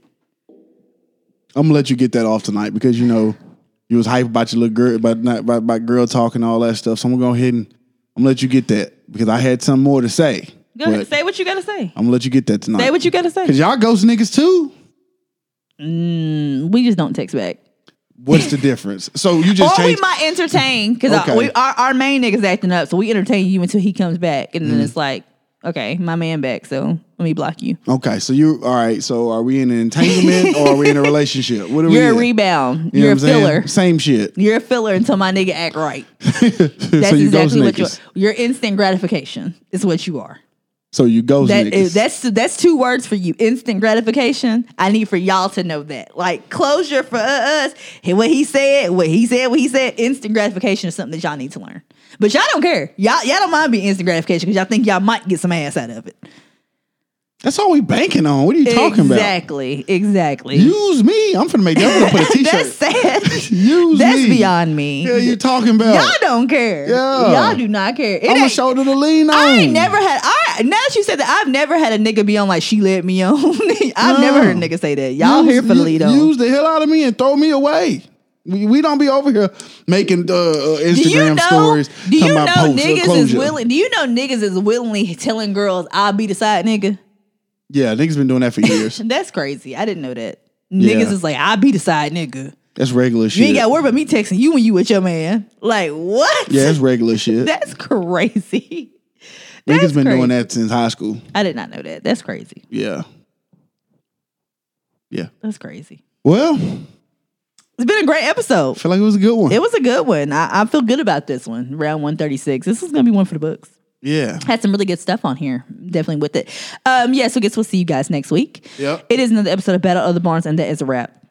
I'm going to let you get that off tonight because, you know, you was hype about your little girl, about, not, about, about girl talk and all that stuff. So I'm going to go ahead and I'm going to let you get that because I had something more to say. Go ahead. Say what you got to say. I'm going to let you get that tonight. Say what you got to say. Because y'all ghost niggas too. Mm, we just don't text back. What's the difference? So you just or changed- we might entertain because Okay. our, our, our main nigga's acting up. So we entertain you until he comes back. And then Mm. it's like, okay, my man back. So let me block you. Okay, so you all right? So are we in an entanglement or are we in a relationship? What are You're we a in? rebound. You know You're a what I'm saying? filler. Same shit. You're a filler until my nigga act right. That's so you exactly what ghost you are. niggas. Your instant gratification is what you are. So you ghost That niggas. is, that's that's two words for you. Instant gratification. I need for y'all to know that. Like, closure for us. Hey, what he said, what he said, what he said. Instant gratification is something that y'all need to learn. But y'all don't care. Y'all y'all don't mind being instant gratification because y'all think y'all might get some ass out of it. That's all we banking on. What are you talking about? Exactly. Exactly. Use me. I'm finna make that. I'm gonna put a t-shirt. That's sad. Use That's me. beyond me. Yeah, you talking about? Y'all don't care. Yeah. Y'all do not care. It I'm a ain't- shoulder to lean on. I ain't never had. I now that you said that, I've never had a nigga be on like she led me on. I've No. never heard a nigga say that. Y'all Use- here for the u- lead on. Use the hell out of me and throw me away. We, we don't be over here making uh, uh, Instagram do you know, stories. Do you talking know about posts or niggas is closure. willing? Do you know niggas is willingly telling girls I'll be the side nigga? Yeah, niggas been doing that for years. That's crazy. I didn't know that. Yeah. Niggas is like I'll be the side nigga. That's regular shit. You ain't got to worry about me texting you when you with your man. Like what? Yeah, that's regular shit. That's crazy. Niggas That's been crazy. doing that since high school. I did not know that. That's crazy. Yeah. Yeah. That's crazy. Well, It's been a great episode. I feel like it was a good one. It was a good one. I, I feel good about this one. Round one thirty-six. This is going to be one for the books. Yeah. Had some really good stuff on here. Definitely with it. Um, yeah, so I guess we'll see you guys next week. Yep. It is another episode of Battle of the Barns, and that is a wrap.